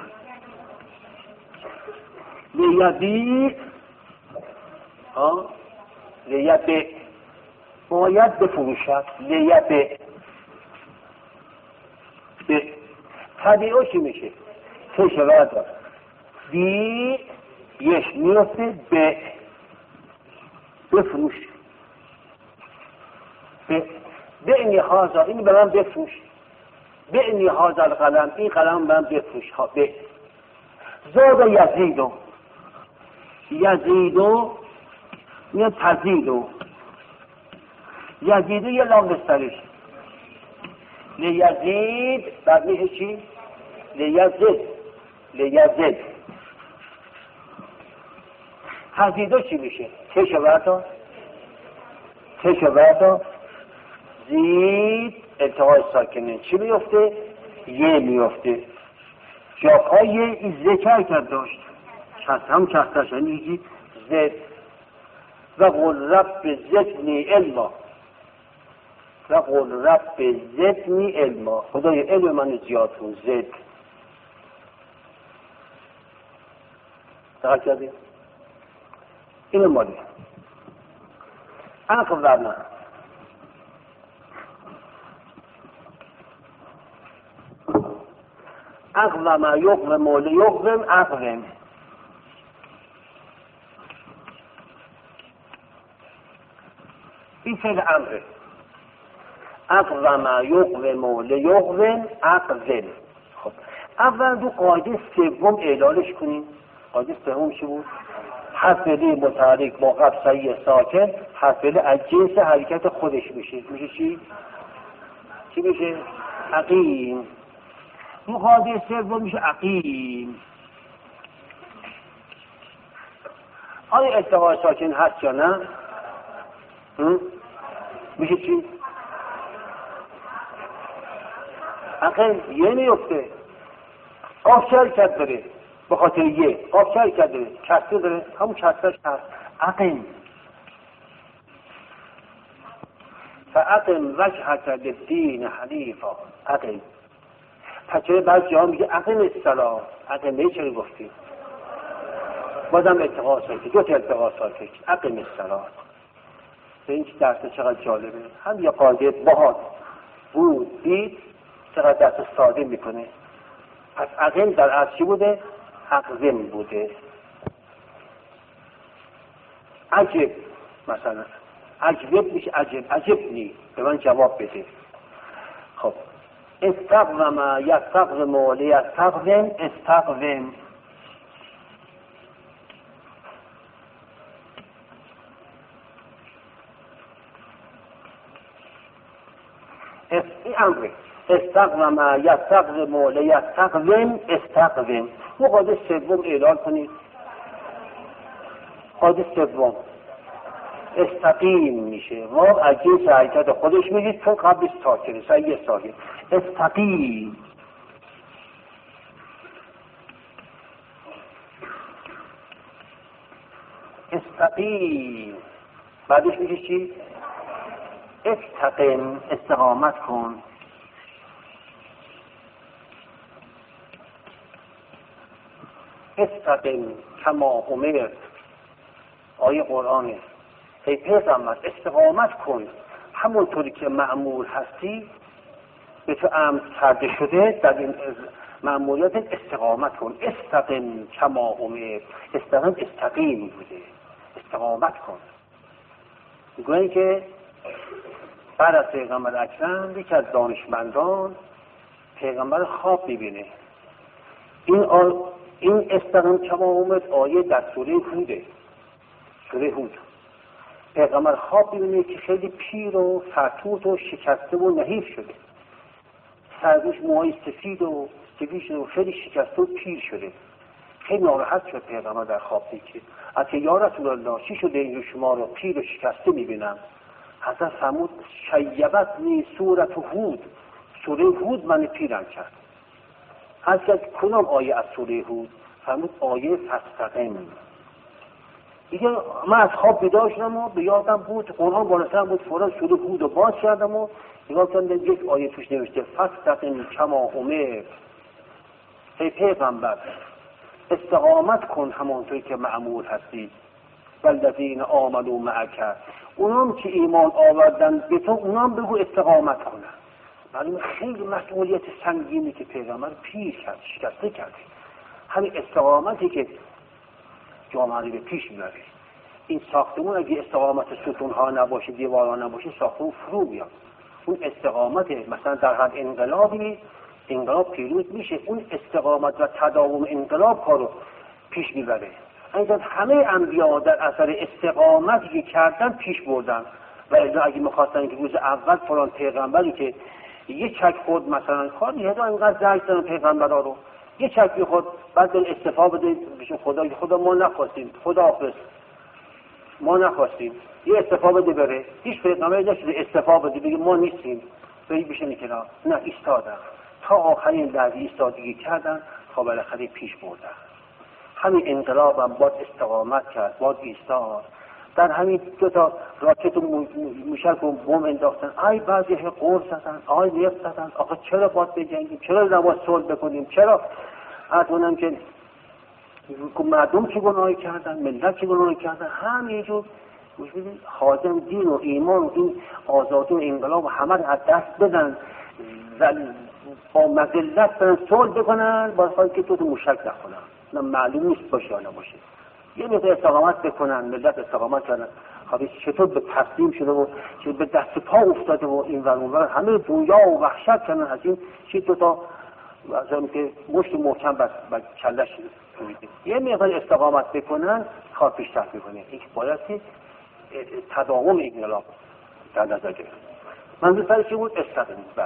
لیبیع، ها لیبیع باید بفروشد، لیبیع. به تبیعو چی میشه؟ تشه بردار بی یش میرسه به بفروش، به به اینی هازا، اینی به من بفروش، به اینی هازا القلم، این قلم به من بفروش. ها به زاد یزیدو، یزیدو میاد تزیدو، یزیدو یه لام بسترش لیزید، بعد میشه چی؟ لیزد، لیزد. تزیدو چی میشه؟ تشو بردا تشو بردا زید، التقای ساکنه چی میفته؟ یه میفته. جاهای این ذکر کرد داشت شست هم شستش یعنی زد و قل رب زدنی علما، و قل رب زدنی علما، خدای علم من زیاد کن. زد دقیق کردیم؟ اینو مالی اقوام اقوام یقوم لیقوم اقوم. این فعل امره. اقوام یقوم لیقوم اقوم. خب اول دو قاعده سوم اعلالش کنیم. قاعده سوم چی بود؟ حرف لی متحرک با قبل صحیح ساکن، حرف لی از جنس حرکت خودش میشه. میشه چی؟ چی میشه؟ عقیم. دو قاعده سوم میشه عقیم. آیا التقاء ساکن هست یا نه؟ میشه چی؟ عقیم یه میفته. قاف شرکت داره به خاطر یه، قاف شرکت داره، کسر داره، همون کسرش هست. عقیم. فعقیم وجهک للدین حنیفا. عقیم. پس چرا بعضی جاها میگه عقیم الصلاة؟ عقیم به چرا گفتی؟ بازم التقاء ساکن، دو تا التقاء ساکن. عقیم الصلاة. به این درس چقدر جالبه. هم یه قاعده باهات بود دید چقدر درس ساده میکنه. پس عقیم در اصل چی بوده؟ عقیم بوده. عجب مثلا عجب میشه عجب، عجب نی به من جواب بده. خب استقوم یستقوم لیستقوم استقوم. این امره. استقوم یستقوم لیستقوم استقوم. و قاعده سوم اعلان کنید. قاعده سوم استقیم میشه. واو از جنس حرکت خودش میگید چون قبلش ساکنه، سعی ساکن. استقیم. استقیم بعدش میشه چی؟ استقیم، استقامت کن. استقیم کما امرت، آیه قرآنه. ای پیغمبر استقامت کن همونطوری که مأمور هستی، به تو امر کرده شده در این مأموریت استقامت کن. استقیم کما امرت، استقیم استقیم بوده، استقامت کن. میگویی که بعد از پیغمبر اکرم یکی از دانشمندان پیغمبر خواب میبینه. این آ... این استقیم کما امرت آیه در سوره هوده، سوره هود. پیغمبر خواب میبینه که خیلی پیر و فرتوت و شکسته و نحیف شده، سرش موهای سفید و سفید شده و خیلی شکسته و پیر شده. خیلی ناراحت شد پیغمبر در خواب دید که اگه یا رسول الله چی شده این شما رو پیر و شکسته میبینم؟ حضرت فرمود شیبتنی سورة هود، سوره هود من پیرم کرد. از کدام آیه از سوره هود؟ فرمود آیه فاستقم. دیگه من از خواب بیدار شدم و به یادم بود قرآن بالا سرم بود، فوراً سوره هود رو باز کردم و نگاه کردم یک آیه توش نوشته فاستقم کما امرت. ای پیغمبر استقامت کن همانطوری که مأمور هستی. والذین آمنوا معک، اونام که ایمان آوردن به تو اونام بگو استقامت کنن. معلومه خیلی مسئولیت سنگینی که پیغمبر پیر کرد، شکسته کرد. همین استقامتی که جامعه رو به پیش میبره. این ساختمون اگه استقامت ستونها نباشه، دیوارها نباشه، ساختمون فرو میاد. اون استقامت مثلا در هر انقلابی انقلاب پیروز میشه، اون استقامت و تداوم انقلاب کارو پیش میبره. اینجا همه انبیا در اثر استقامتی که کردن پیش بردن. و اذا اگه میخواستن که روز اول فلان پیغمبری که یه چک خود مثلا کار یه دا اینقدر زرگ زدن پیغمبرها رو، یه چک خود بعد دل استفا بده بشه خدا خدا ما نخواستیم، خدا حافظ ما نخواستیم، یه استفا بده بره. هیچ پیغمبری نشده استفا بده بگه ما نیستیم بری بشه نکنار. نه، ایستادن تا آخرین لحظه ایستادگی کردن تا بالاخره پیش بردن. همین انقلاب هم باید استقامت کرد، باید ایستاد. در همین دو تا راکت و موشک و بم انداختن، آی بعضی قرص زدن، آی نفت زدن. آخه چرا باید بجنگیم؟ چرا نباید صلح بکنیم؟ چرا اونم که مردم چه گناهی کردن، ملت چه گناهی کردن، همینجور خادم دین و ایمان و این آزادی و انقلاب و همه رو از دست بدن، با مذلت برن صلح بکنن، با خواهی که تو تو موشک نخونن. نه معلوم نیست باشه یا نباشه. یه مقدار استقامت بکنن، ملت استقامت کردن. خواهی چطور به تسلیم شده و چه به دست پا افتاده و این ور اون ور همه دویا و وحشت کردن از این چی دو تا مثلا که مشت محکم بر کلش تویده. یه مقدار استقامت بکنن کار پیشرفت میکنه. این باید تداوم انقلاب در نظر گرفت. منظور سر چی بود؟ استقامت. بس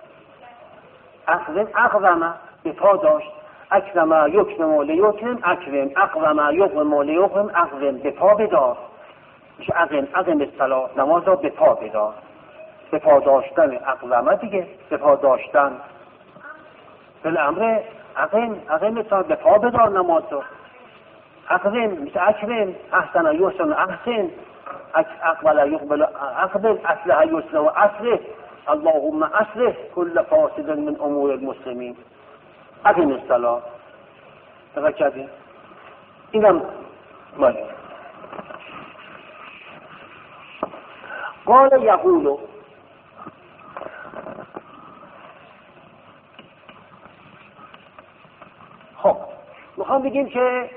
اخذ اقوم به پا داشت، اکرم یکرم لیکرم اکرم، اقوم یقوم لیقوم اقوم، به پا بدار. میشه اقم، اقم الصلاة، نماز را به پا بدار. به پا داشتن اقومه دیگه، به پا داشتن بالامر اقم، اقم الصلاة، به پا بدار نماز را. اقوم مثل اکرم، احسن یحسن احسن، اقبل یقبل اقبل، اصلح یسر و اصلح، اللهم اصلح کل فاسد من امور المسلمین. اقم الصلاة. دقیق کردیم؟ اینم مالی. قال یقولو، خب میخوام بگیم که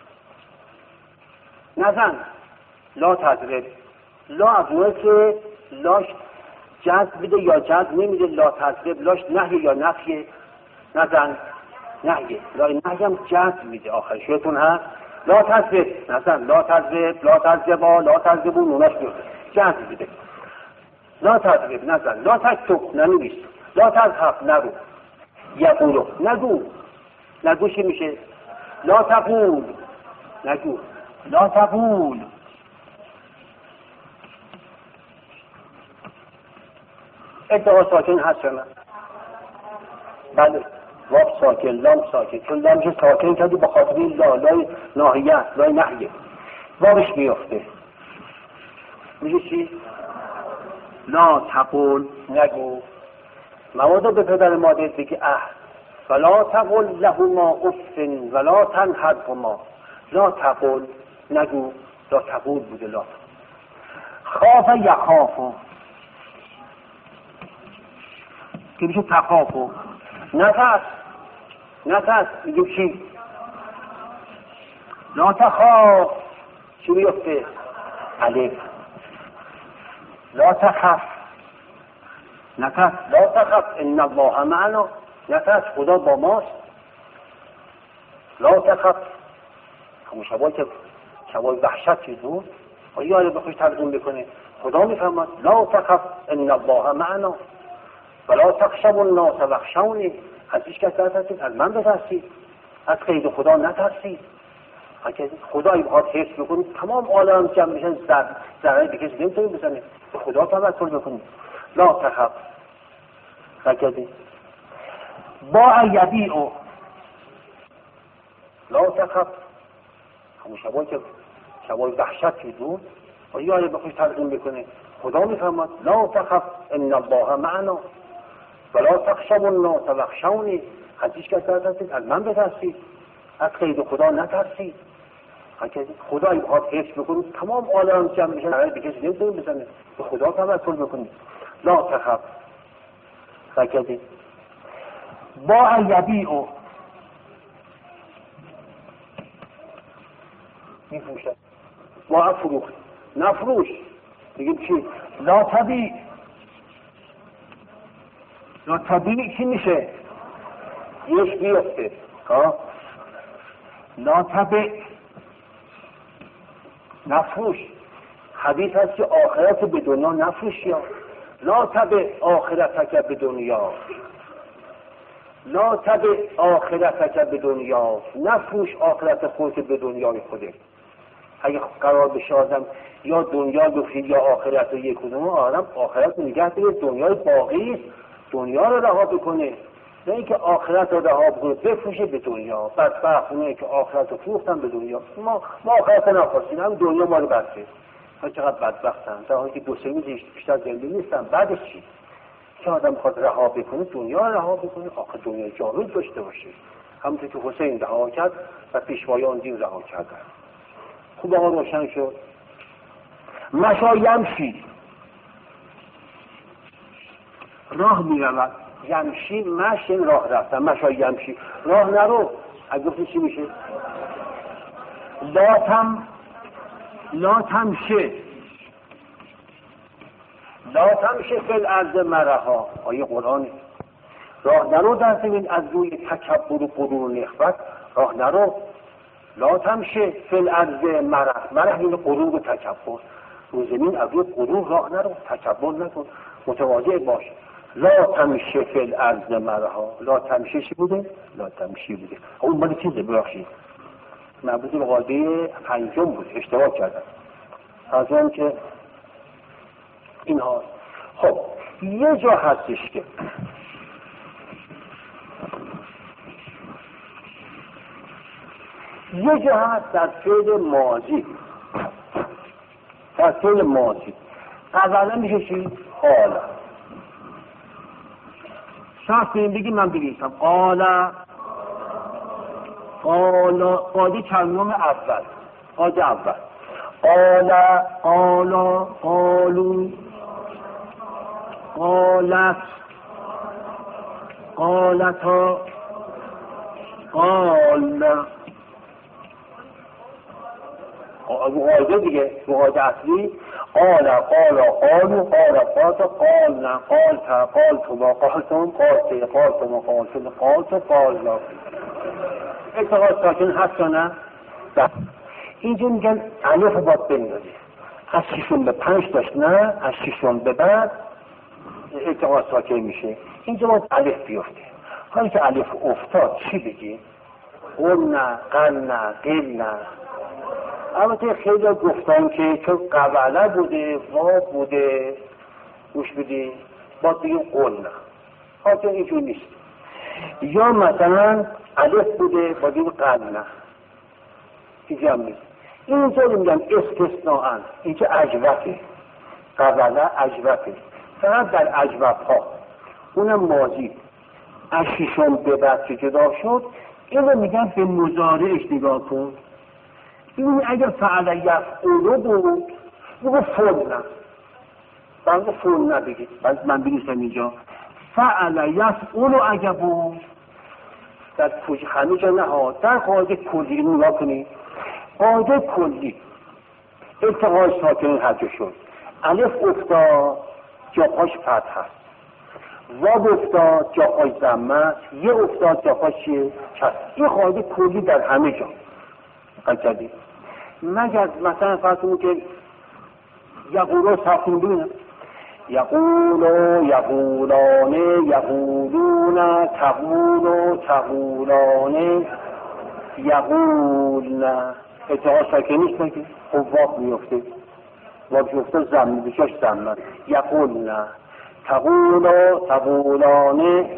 نزن، لا تضرب. لا از نوعی که لاش جذب میده یا جذب نمیده. لا تضرب لاش نهی یا نفیه. نزن نهیه. لا نهی هم جذب میده. آخر شویتون هست لا تضرب، نزن، لا تضرب، لا تضربا، لا تضربو، نوناش میده جذب میده. لا تضرب، نزن، لا تکتب، ننویس، لا تذهب، نرو. یقولو، نگو. نگو چی میشه؟ لا تقول، نگو. لا تقول، ادعا ساکن هست یا نه؟ بله. واو ساکن، لام ساکن، چون لامش ساکن کردی به خاطر لا لای ناهیه، لای نحیه، واوش میفته. میگه چی؟ لا تقول، نگو. مبادا به پدر مادر بگی اه، ولا تقل لهما اف ولا تنهرهما. لا تقل، نگو. لا تقول بوده. لا خاف یخافو که میشه تخافو. نفس نفس میگه چی؟ لا تخاف، چی میفته؟ الف. لا تخف، نفس. لا تخف ان الله معنا، نفس خدا با ماست. لا تخف همون شبایی که شبای وحشت چیز بود، آیا رو بخوش ترجمه بکنه خدا میفهمد لا تخف ان الله معنا ولا تخشوا الناس واخشوني. از هیچ کس نترسید، از من بترسید، از قید خدا نترسید. اگه خدایی بخواد حفظ بکنه تمام عالم جمع میشن، ذره به کسی نمیتونه بزنه، به خدا توکل بکنید. لا تخف. فکردی با یبیعو. لا تخف همون شبایی که شبای وحشت چیز بود، آیا رو بخوش ترجمه بکنه خدا میفهمد لا تخف ان الله معنا ولا تخشوا الناس واخشوني. از هیچ کس نترسید، از من بترسید، از قید خدا نترسید. اگه خدایی بخواد حفظ بکنه تمام عالم جمع میشن، ذره به کسی نمیتونه بزنه، به خدا توکل بکنید. لا تخف. فکردی با یبیعو میفروشد. با افروخت، نفروش. بگیم چی؟ لا تبیع. لا تبیع چی میشه؟ یش بیفته. لا تبیع نفروش. حدیث هست که آخرت به دنیا نفروش. یا لا تبیع آخرتک به دنیا، لا تبیع آخرتک به دنیا، نفروش آخرت خودت به دنیای خودت. اگه قرار بشه آدم یا دنیا بفرید یا آخرت رو یک کدوم، آدم آخرت نگه داره، دنیای باقی است، دنیا رو رها بکنه. نه اینکه آخرت رو رها بکنه بفروشه به دنیا. بدبخت اونه که آخرت رو فروختن به دنیا. ما ما آخرت نخواستیم، هم دنیا ما رو بسته. ها چقدر بدبختن، در حالی که دو سه روز بیشتر زنده نیستن. بعدش چی؟ که آدم خود رها بکنه دنیا رو رها بکنه، آخه دنیا جاوید داشته باشه. همونطور که حسین رها کرد و پیشوایان دین رها کردن. خوب آقا روشن شد. مشایمشی راه می رود. یمشی مشین راه رفتن. مشایمشی راه نرو. اگه گفتی چی میشه؟ لاتم لاتمشه لاتمشه فی الارض مرحا. آیه قرآنی. راه نرو در زمین از روی تکبر و غرور و نخوت. راه نرو. لا تمشه فی الارض مرح. مرح این غرور و تکبر. رو زمین از روی غرور راه نرو، تکبر نکن، متواضع باش. لا تمشه فی الارض مرحا. لا تمشه چی بوده؟ لا تمشی بوده. اون مالی چیزه ببخشید، مربوط به قاعده پنجم بود، اشتباه کردم. از اون که اینها. خب یه جا هستش که یه جا هست در فعل ماضی، در فعل ماضی اولا میشه چی؟ قال. شخص این بگی من بگیشم قال. قال قاضی کلمه اول، قاضی اول. قال قال قالو قالت قالتا قال. قاعده دیگه، قاعده اصلی قال قال قالو قال قالت قال نه قالت قالت ما قالتم قالت قالت ما قالتم قالت قال. اتفاق ساکن هست یا نه؟ اینجا میگن الف باید بندازی. از ششم به پنج داشت نه، از ششم به بعد اتفاق ساکن میشه. اینجا باید الف بیفته. حالی که الف افتاد چی بگی؟ قلنا قلنا قلنا. البته خیلی گفتن که چون قبله بوده، واب بوده، گوش بدی، باید بگیم قلنا. حاضر اینجور نیست. یا مثلا الف بوده باید بگیم قلنا، اینجا هم نیست. اینجا میگن استثناءً، اینجا اجوفه، قبله اجوفه، فقط در اجوف ها، اونم ماضی از ششم به بعد که جدا شد، اینو میگن به مضارعش نگاه کن. ببینید اگر فعل یفعلو بود بگو فعلنا، بگو فعلنا بگید، من بنویسم اینجا فعل یفعلو اگر بود در کجا همه جا نهاد، در قاعده کلی نگاه کنید. قاعده کلی التقاء ساکنین حذف شد، الف افتاد جاپاش فتح هست، واو افتاد جاپاش ضمه، یه افتاد جاپاش چیه؟ کسر. این قاعده کلی در همه جا قاعده. مگر مثلا فرض کنید که یقولو ساکن ببینم، یقولو یقولانه یقولون تقولو تقولانه یقولن، اتحاد ساکن نیست نگه، خب واق میفته، واق میفته زمین بشاش زمین. یقولن تقولو تقولانه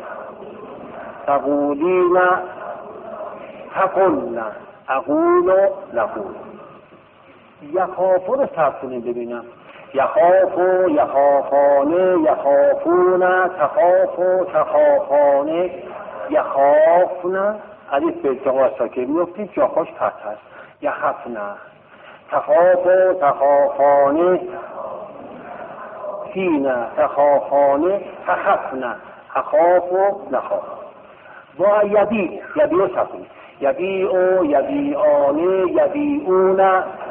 تقولین تقولن اقولو نقول. یخافو رو صرف کنیم ببینم، یخافو یخافانه یخافون تخافو تخافانه یخافن، علیف به التقاء ساکن میفتی جاهاش فتح هست، یخفن تخافو تخافانه فین تخافانه تخفن اخافو نخاف. و یبی یبی رو صرف کنیم، یبیعو یبیعانه یبیعون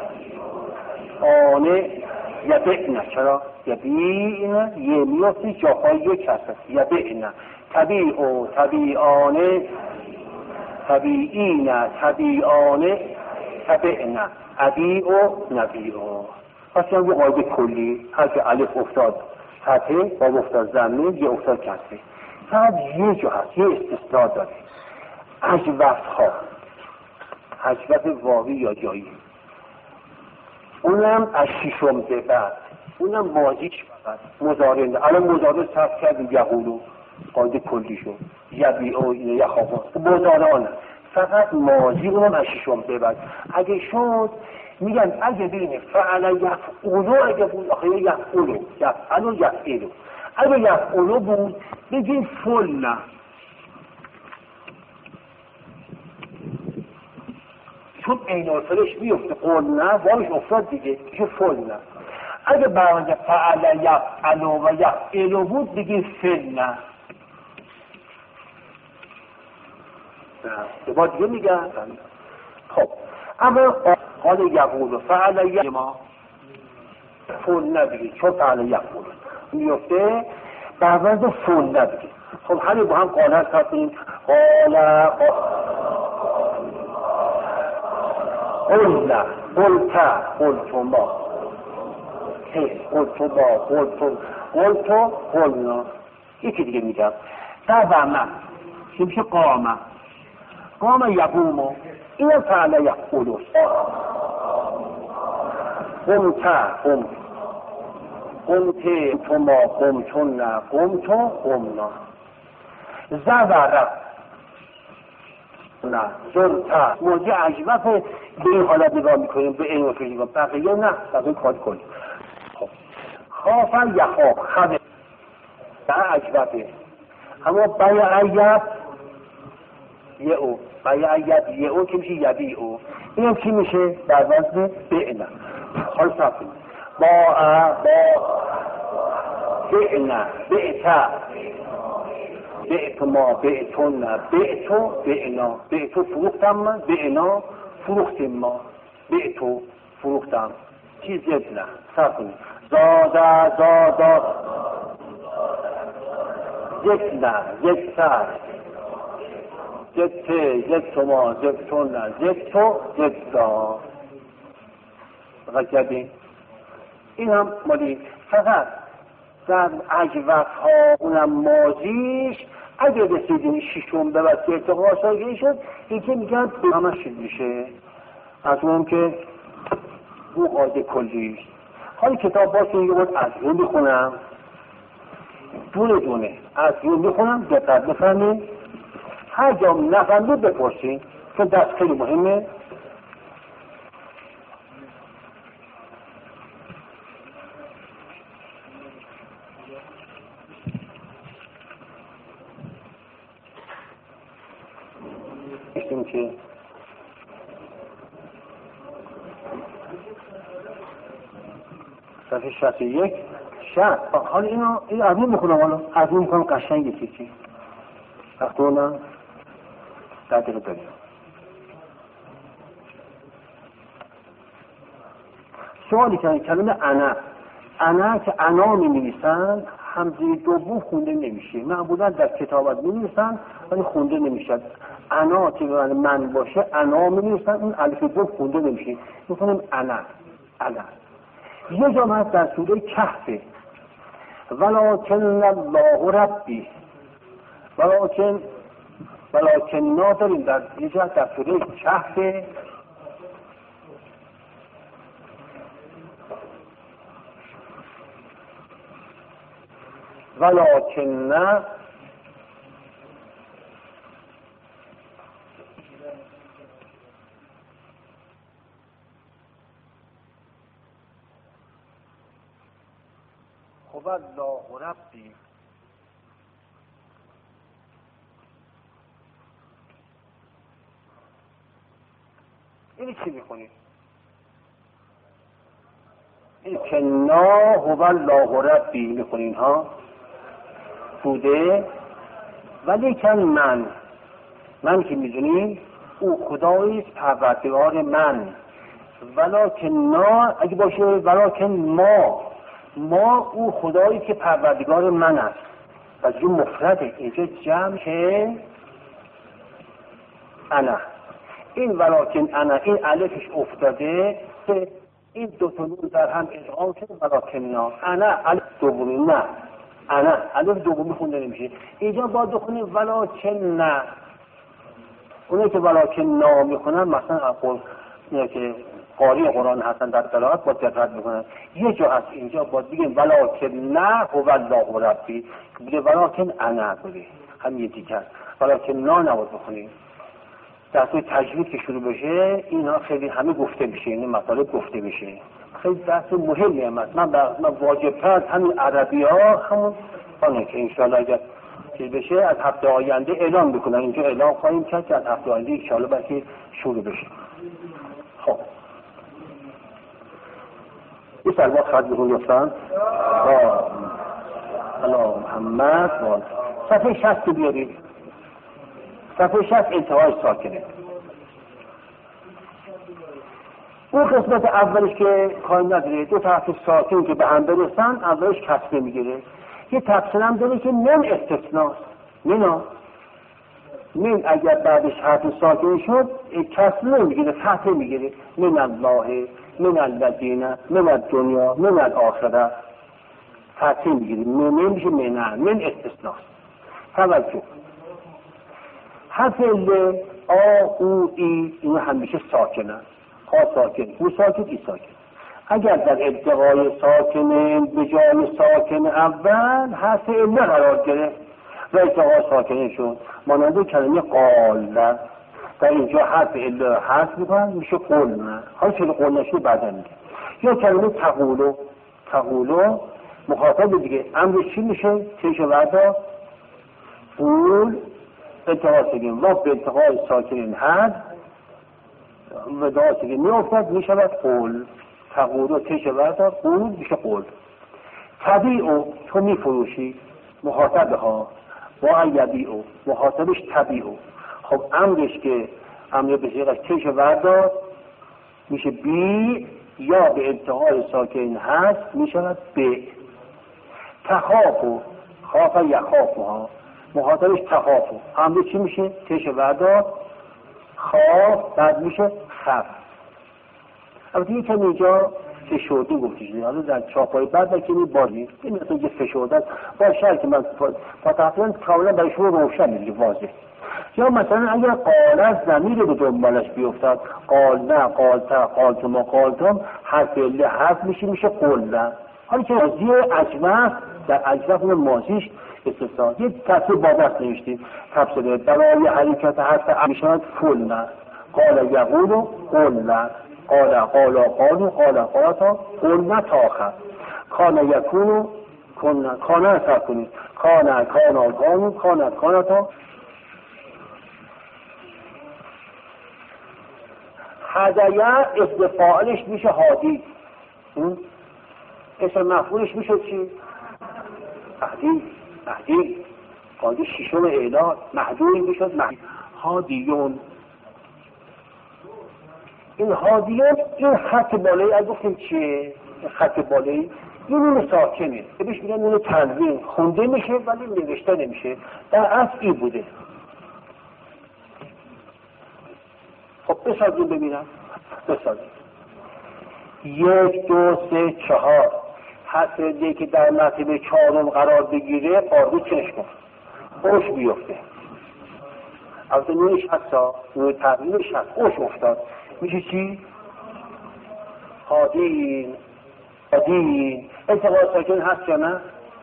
آنه یبعن. چرا؟ یبیعن یه میفتی جاهای یک هست، یبعن طبیعو طبیعانه طبیعین طبیعانه طبعن ابیعو نبیعو. پس یه قاعده کلی هر که الف افتاد فتحه، با افتاد زمین، یه افتاد کسره. فقط یه جا هست، یه استثناء داره، اجوف ها، اجوف واقعی یا جایی، اونم از ششم به بعد، اونم ماضیش فقط مضارع. الان مضارع صرف کردیم یقولو قاعده کلی شد، یبیعو یخافو مضارعانه، فقط ماضی اونم از ششم به بعد. اگه شد میگن اگه بین فعل یفعلو اگه بود، آخه یفعلو یفعلو یفعلو، اگه یفعلو بود بگیم فلنا، چون این الفلش میفته قلنا وامش افتاد دیگه که فلنا. اگه برانجه فعل یفعلو و یفعلو بود بگیم فلنا. به با دیگه میگن خب اما حال یقولو فعل یما فلنا بگیم، چون فعل یقولو میفته برانجه فلنا بگیم. خب همین با هم قاله ساتیم، قاله قلنا قلتا قلتما قلتما قلتم قلتو قلنا. یکی دیگه میگم قوما چه میشه؟ قامه قام یقومو، این فعل یقولو. قمتا قم قمته قمتما قمتن قمتو قمنا. زورق نه زرتا موضوع عجبه به این حالت نگاه میکنیم، به این وقت نگاه بقیه نه بقیه کار کنیم. خب خوافن یخاف خبه نه عجبه، اما بیعیب یه او بیعیب یه او که میشه یبی او، این هم چی میشه؟ در وزن بعنه. حال صفحه با با بعنه بعتا بعت ما بعتون بعتو بعنا بعتو فروختم من بعنا فروختم ما بعتو فروختم چیز زدنا ساکنی زادا زادا زدنا زدتا زدته زدتو ما زدتون زدتو زدتا. غجبین این هم مالی فقط در اجوف ها اونم ماضیش اگه رسیدیم ششم به وقت ارتقا ساگری شد این که میگن به همه شد میشه از اونم که اون قاعده کلیش. حالی کتاب باشه یه بود از رو میخونم دونه دونه از رو میخونم دقت بفهمید، هر جا نفهمید بپرسید که دست خیلی مهمه. میشتیم که صفحه شصت و یک شد. حالا اینو این از این میخونم، حالا از این میکنم قشنگ یکی چی وقتی اونم در دقیقه داریم. سوالی که کلمه انا انا که انا می نویسن همزه دوم خونده نمیشه، معمولا در کتابت می نویسن ولی خونده نمیشه. انا که من باشه انا می نویسن، اون الف دو خونده نمیشه، میکنم انا انا. یه جا هست در سوره کهف ولکن الله ربی، ولکن ولکن نا داریم در یه جا در سوره کهف ولکن نه هو الله ربی. این چی میخونید؟ این کنا هو الله ربی میخونین ها بوده، ولی کن من من که میدونیم او خداییست پروردگار من، ولکن نا اگه باشه ولکن ما ما او خدایی که پروردگار من است. و جو مفرده اینجا جمع که انا. این ولکن انا این الفش افتاده، این دو تا نون در هم ادغام شده ولکن نا. انا الف دومی نه انا الف دومی خونده نمیشه، اینجا باید بخونیم ولکن نه. اونایی که ولکن نا میخونن مثلا اقول اینه که قاری قرآن هستن در قرائت با دقت میکنن، یه جا هست اینجا باید بگیم ولکن نه هو الله ربی، بگه ولکن انا بگه هم یه دیگر ولکن نا نباید بخونیم. در توی تجوید که شروع بشه اینا خیلی همه گفته میشه، این مطالب گفته میشه، خیلی بحث مهمی هم هست. من, من واجبتر از همین عربی ها همون خانه که انشاءالله اگر چیز بشه از هفته آینده اعلام بکنن، اینجا اعلام خواهیم کرد که از هفته آینده انشاءالله باید شروع بشه. خب این سلوات خواهد بکن لطفا الله محمد وال صفحه شصت بیارید. صفحه شصت انتهای ساکنه. اون قسمت اولش که کاری نداره، دو طرف ساکن که به هم برسن اولش کسره میگیره. یه تفسیر هم داره که من استثناست، منا من اگر بعدش حرف ساکن شد کسره نمیگیره، فتحه میگیره. من الله من الذین من الدنیا من الاخره فتحه میگیره، من میشه من من استثناست. توجه حرف ل آ او ای اینا همیشه ساکنه، ها ساکن او ساکن ای ساکن. اگر در ابتدای ساکنه به جای ساکن اول حرف ل قرار گرفت و ابتدا ساکنه شد، مانند کلمه قال در اینجا حرف ل حرف میکنن میشه قلنا، حالا چون قلنا شده بعدا میگه. یا کلمه تقولو تقولو مخاطب دیگه امرش چی میشه؟ چیش وردا قول انتها سگیم و به انتهای ساکنین حد و دعا سگیم می افتد می شود قول. تقول و تش ورده قول میشه قول. طبیعو تو می فروشی مخاطب ها با یبیعو مخاطبش طبیعو. خب امرش که امر بسیقش تش ورده میشه بی یا به انتهای ساکنین هست می شود به. تخافو خاف یخافو ها مخاطبش تخافو امر چی میشه؟ تش ورده خاف بعد میشه خف. البته یه کمی اینجا فشرده گفته شده، حالا در چاپای بعد بکنی بازی این مثلا یه فشرده با شرط که من تا تقریبا کاملا برای شما روشن میگه واضح. یا مثلا اگر قال از ضمیر به دنبالش بیفتد قال نه قال تا قال تو ما قال تم حرف له حرف میشه میشه قل نه حالی که ماضی اجوف در اجوف اون ماضیش استثناء یک تفسیر بابت نوشتیم تفسیر برای حرکت حرف میشود کلن قال یقول قلن قال قال قالو قال قاتا قلن تا آخر کان یکونو کن کان اثر کنید کان کان کانو کان کانتا هدیه اسم فاعلش میشه هادی، اسم مفعولش میشه چی؟ مهدی. مهدی قاعده ششم اعلان مهدی میشد مهدی. هادیون این هادیون این خط بالایی از گفتیم چیه؟ خط بالایی این نون ساکنه که بهش میگن نون تنوین خونده میشه ولی نوشته نمیشه در اصل این بوده. خب بسازیم ببینم بسازیم یک دو سه چهار حرف دیگه که در مرتبه چهارم قرار بگیره قاعده چنش کن خوش بیفته از نونش حتی نون تنوینش هست خوش افتاد میشه چی؟ هادین هادین التقاء ساکن هست یا نه؟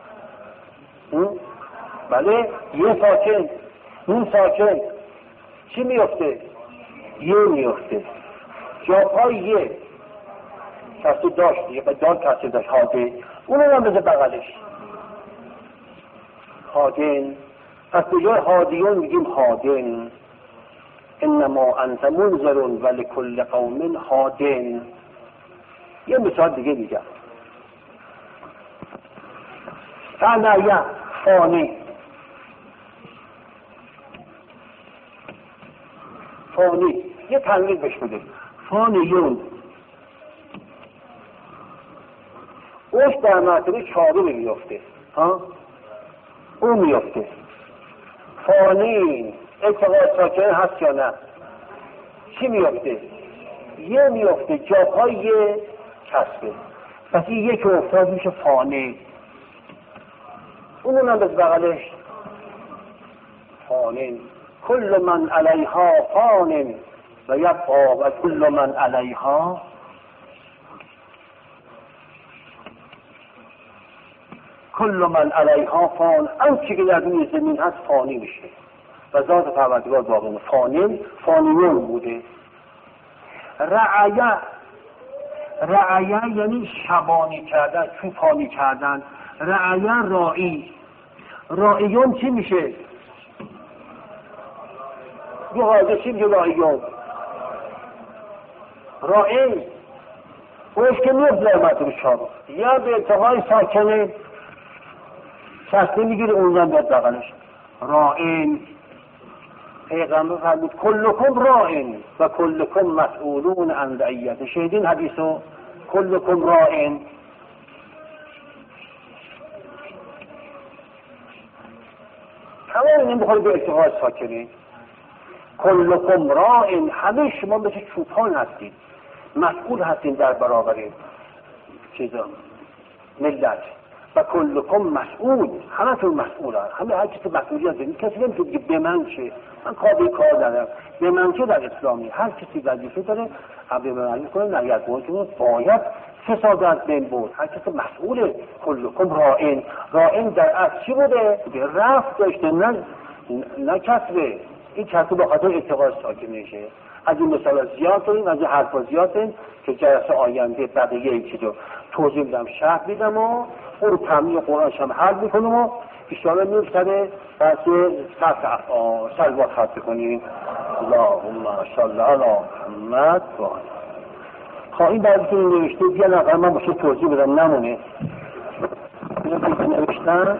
بله یه ساکن نون ساکن چی میفته؟ یه میفته جا پای یه کسی داشت یه دار کسی داشت هاده اونو هم بذار بغلش هادین پس به جای هادیون میگیم هادین انما انت منذرون ولکل قوم هادین. یه مثال دیگه میگم فعنیه فانی فانی یه تنوین بهش بده فانیون اوش در مرتبه چهارم میفته ها او میفته فانی التقاء ساکن هست یا نه؟ چی میفته؟ یه میفته جا پای یه کسبه پس این یک افتاد میشه فانی اونو هم بز بغلش فانی کل من علیها فان و یبقا و کل من علیها کل من علیها فان آنچه که در روی زمین هست فانی میشه و ذات پروردگار باقی فانی فانیون بوده. رعیه رعیه یعنی شبانی کردن چوپانی کردن رعیه رائی رائیون چی میشه؟ یه حاضر چی میشه رائیون؟ رائی اوش که میفت زرمت رو چارو یا به ارتقای ساکنه شسته میگیره اونزن باید بغلش رائین پیغمبر فرمود کلکم رائین و کلکم مسئولون عن رعیته. شنیدین حدیثو؟ کلکم رائین تمام این بخوره به ارتقای ساکنه کلکم رائین همه شما مثل چوپان هستید مسئول هستین در برابر چیزا ملت و کلکم مسئول همه تون مسئول هست همه هر چیز مسئولیت دارید کسی نمیتونه که به من چه من کاری کار دارم به من چه در اسلامی هر کسی وظیفه داره به من کنه نگه کنه باید فساد از بین بود هر کسی مسئوله کلکم رائین رائین در اصل چی بوده؟ رفت داشته نه نه کسبه این کسبه با خاطر ارتقای ساکن میشه. از این مثال زیاد داریم از این حرفا زیاد داریم که جلسه آینده بقیه این چیزو توضیح میدم شرح میدم و اون تمرین قرآنش هم حل میکنم و اشاره میفتره بس سطح سلوات خط بکنیم اللهم صل علی محمد و خواهیم بعد که این نوشته بیا نقل من باشه توضیح بدم نمونه اینو که نوشتن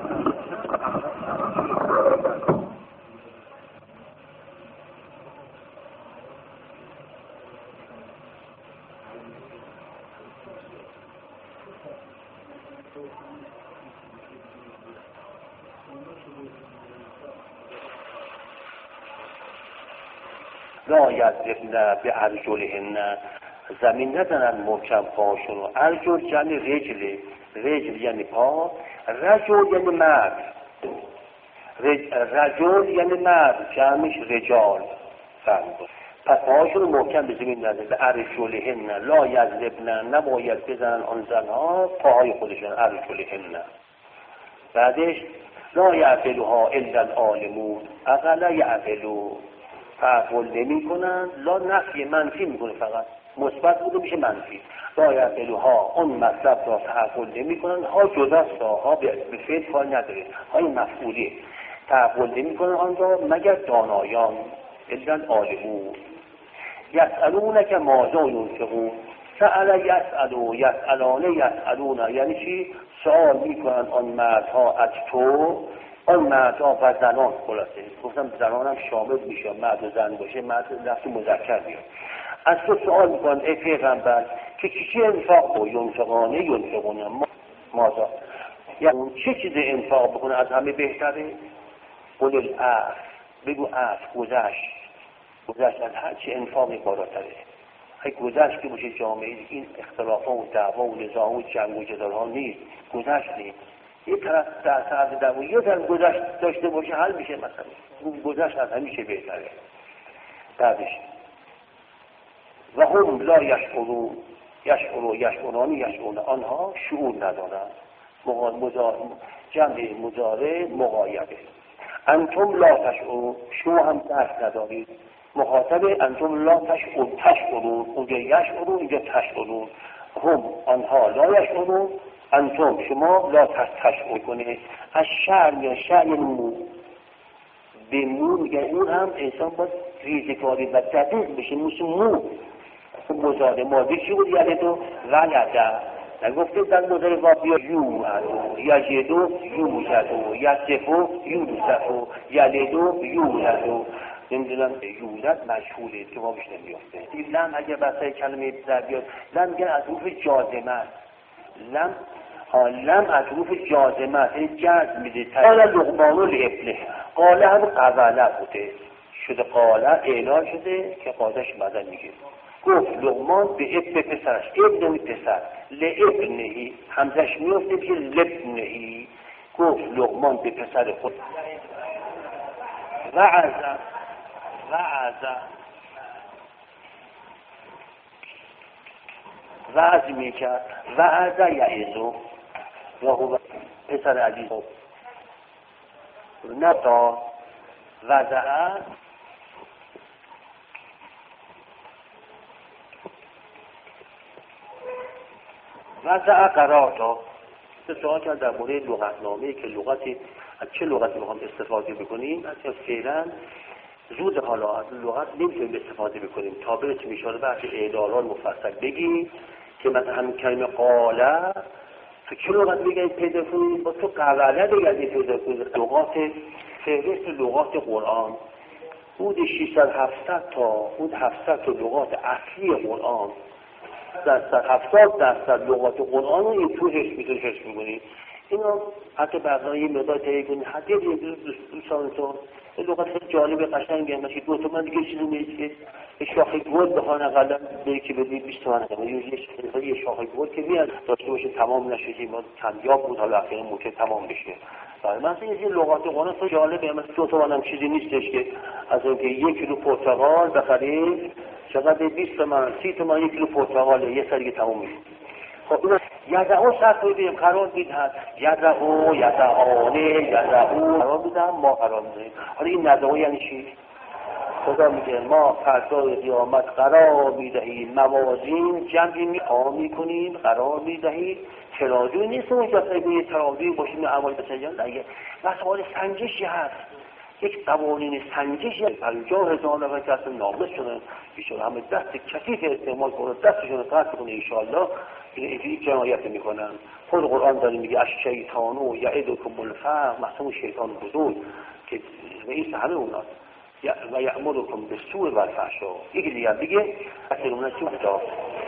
لا یضربن بارجلهن زمین نزنن محکم پاشون و ارجل یعنی رجل رجل یعنی پا رجل یعنی مرد رج... رجل یعنی مرد جمعش رجال فرمود پس پاهاشون رو محکم به زمین نزد. به ارجلهن لا یضربن، نباید بزنن آن زنها پاهای خودشون. ارجلهن بعدش لا یعقلها الا العالمون، اقلا یعقلو، تعقل نمی کنن. لا نفی منفی میکنه، فقط مثبت بوده میشه منفی. لا یعقلها اون مطلب را تعقل نمی کنن. ها جداست، ها به فعل کار نداره، های مفعولی. تعقل نمی کنن آن را مگر دانایان، الا العالمون. یسألونک ماذا ینفقون، سأل یسألو، یسألانه یسألون، یعنی چی؟ سوال میکنن آن مردها از تو، آن مردها و زنان. خلاصه گفتم زنان هم شامل میشه، مرد و زن باشه، مرد لفظ مذکر بیاد. از تو سوال میکنن ای پیغمبر که چی چی انفاق و ینفقانه ینفقونه ماذا، یعنی چه چیز انفاق بکنه از همه بهتره؟ قل العفو، بگو عفو، گذشت گذشت از هر چی انفاقی بالاتره. اگه گذشت که باشه جامعه این اختلافات و دعوا و نزاع و جنگ و جدال ها نیست، گذشت نیست. یک طرف در ساعت دعوا یک طرف گذشت داشته باشه حل میشه. مثلا اون گذشت از همیشه بهتره. بعدش و هم لا یشعرون، یشعرون یشعران یشعرون، آنها شعور ندارن. جمع مضارع مغایبه. انتم لا تشعرون، شما هم درک ندارید. مخاطب انتم لا تشعرون، تشعرون، اونجا یشعرون اینجا تشعرون. هم آنها لا یشعرون، انتم شما لا تشعرون کنید. از شعر یا شعر مو به مو میگه، اون هم انسان باید ریزکاری و دقیق بشه. مثل مو مضارع ماضی چی بود؟ یعنی تو ولده نگفته در مضارع با بیا یو هدو یجدو یو زدو یصفو یو صفو یلدو یو زدو. نمیدونم یولد مشهوره که ما بیش نمیافته. لم اگر بسای کلمه در بیاد، لم میگن از حروف جازمه است. لم لم از حروف جازمه است، یعنی جزم میده. قال لقمان لابنه، قاله هم قوله بوده شده، قاله اعلان شده که قادش مدن میگه. گفت لقمان به ابن پسرش، ابن پسر، لابنهی همزش میفته بشه لابنهی. گفت لقمان به پسر خود وعظ وعظ وعظ میکرد. وعظ یعظو و هو پسر عزیز نتا وضع وضع قرار داد. سوال کرد در مورد لغتنامه که لغتی از چه لغتی میخوام استفاده بکنیم. از فعلا زود حالا از لغت نمیتونیم استفاده بکنیم تا برسیم میشاره بحث اعلالات مفصل بگیم که مثلا همین کلمه قاله تو چه لغت بگید پیدا کنید، با تو قوله بگید پیدا کنید. لغات فهرست لغات قرآن حدود ششصد هفتصد تا حدود هفتصد تا لغات اصلی قرآن، درصد هفتاد درصد لغات قرآن رو این تو حفظ میتونی حفظ میکنی. اینا حتی بعضا یه مقدار تهیه کنی حتی یه دوستان تو لغت خیلی جالب قشنگی هم باشه. دو تومن دیگه چیزی نیست که یه شاخه گل بخوان اقلا به که بدی بیست تومن اقلا یه شاخه گل که میاد داشته باشه تمام نشه ما کمیاب بود حالا اخیرا ممکن تمام بشه. مثلا یه لغات قرآن خیلی جالبه. مثلا دو تومن هم چیزی نیستش که از اینکه یک کیلو پرتقال بخرید چقدر بیست تومن سی تومن یک کیلو پرتقاله یه سری تمام میشه. خب اینا یدعو شرط رو بیم قرار میدن، یدعو یدعانه یدعو قرار میدن، ما قرار میدن. حالا این ندعو یعنی چی؟ خدا میگه ما فردای قیامت قرار میدهیم، موازین جمعی میکنیم قرار میدهیم. ترازوی نیست اونجا یه ترازوی باشیم اعمال بسنجان، نه مسائل سنجشی هست. یک قوانین سنجشی پنجاه هزار نفر که اصلا ناقص شدن بیشتر همه دست کثیف استعمال کنه، دستشون رو قطع کنه انشاءالله اینجوری جنایت میکنن. خود قرآن داره میگه الشیطان یعدکم الفقر، مثلا شیطان بزرگ که رئیس همه اوناست و یأمرکم بالسوء والفحشاء. یکی دیگه بگه اصلا اونها چی بوده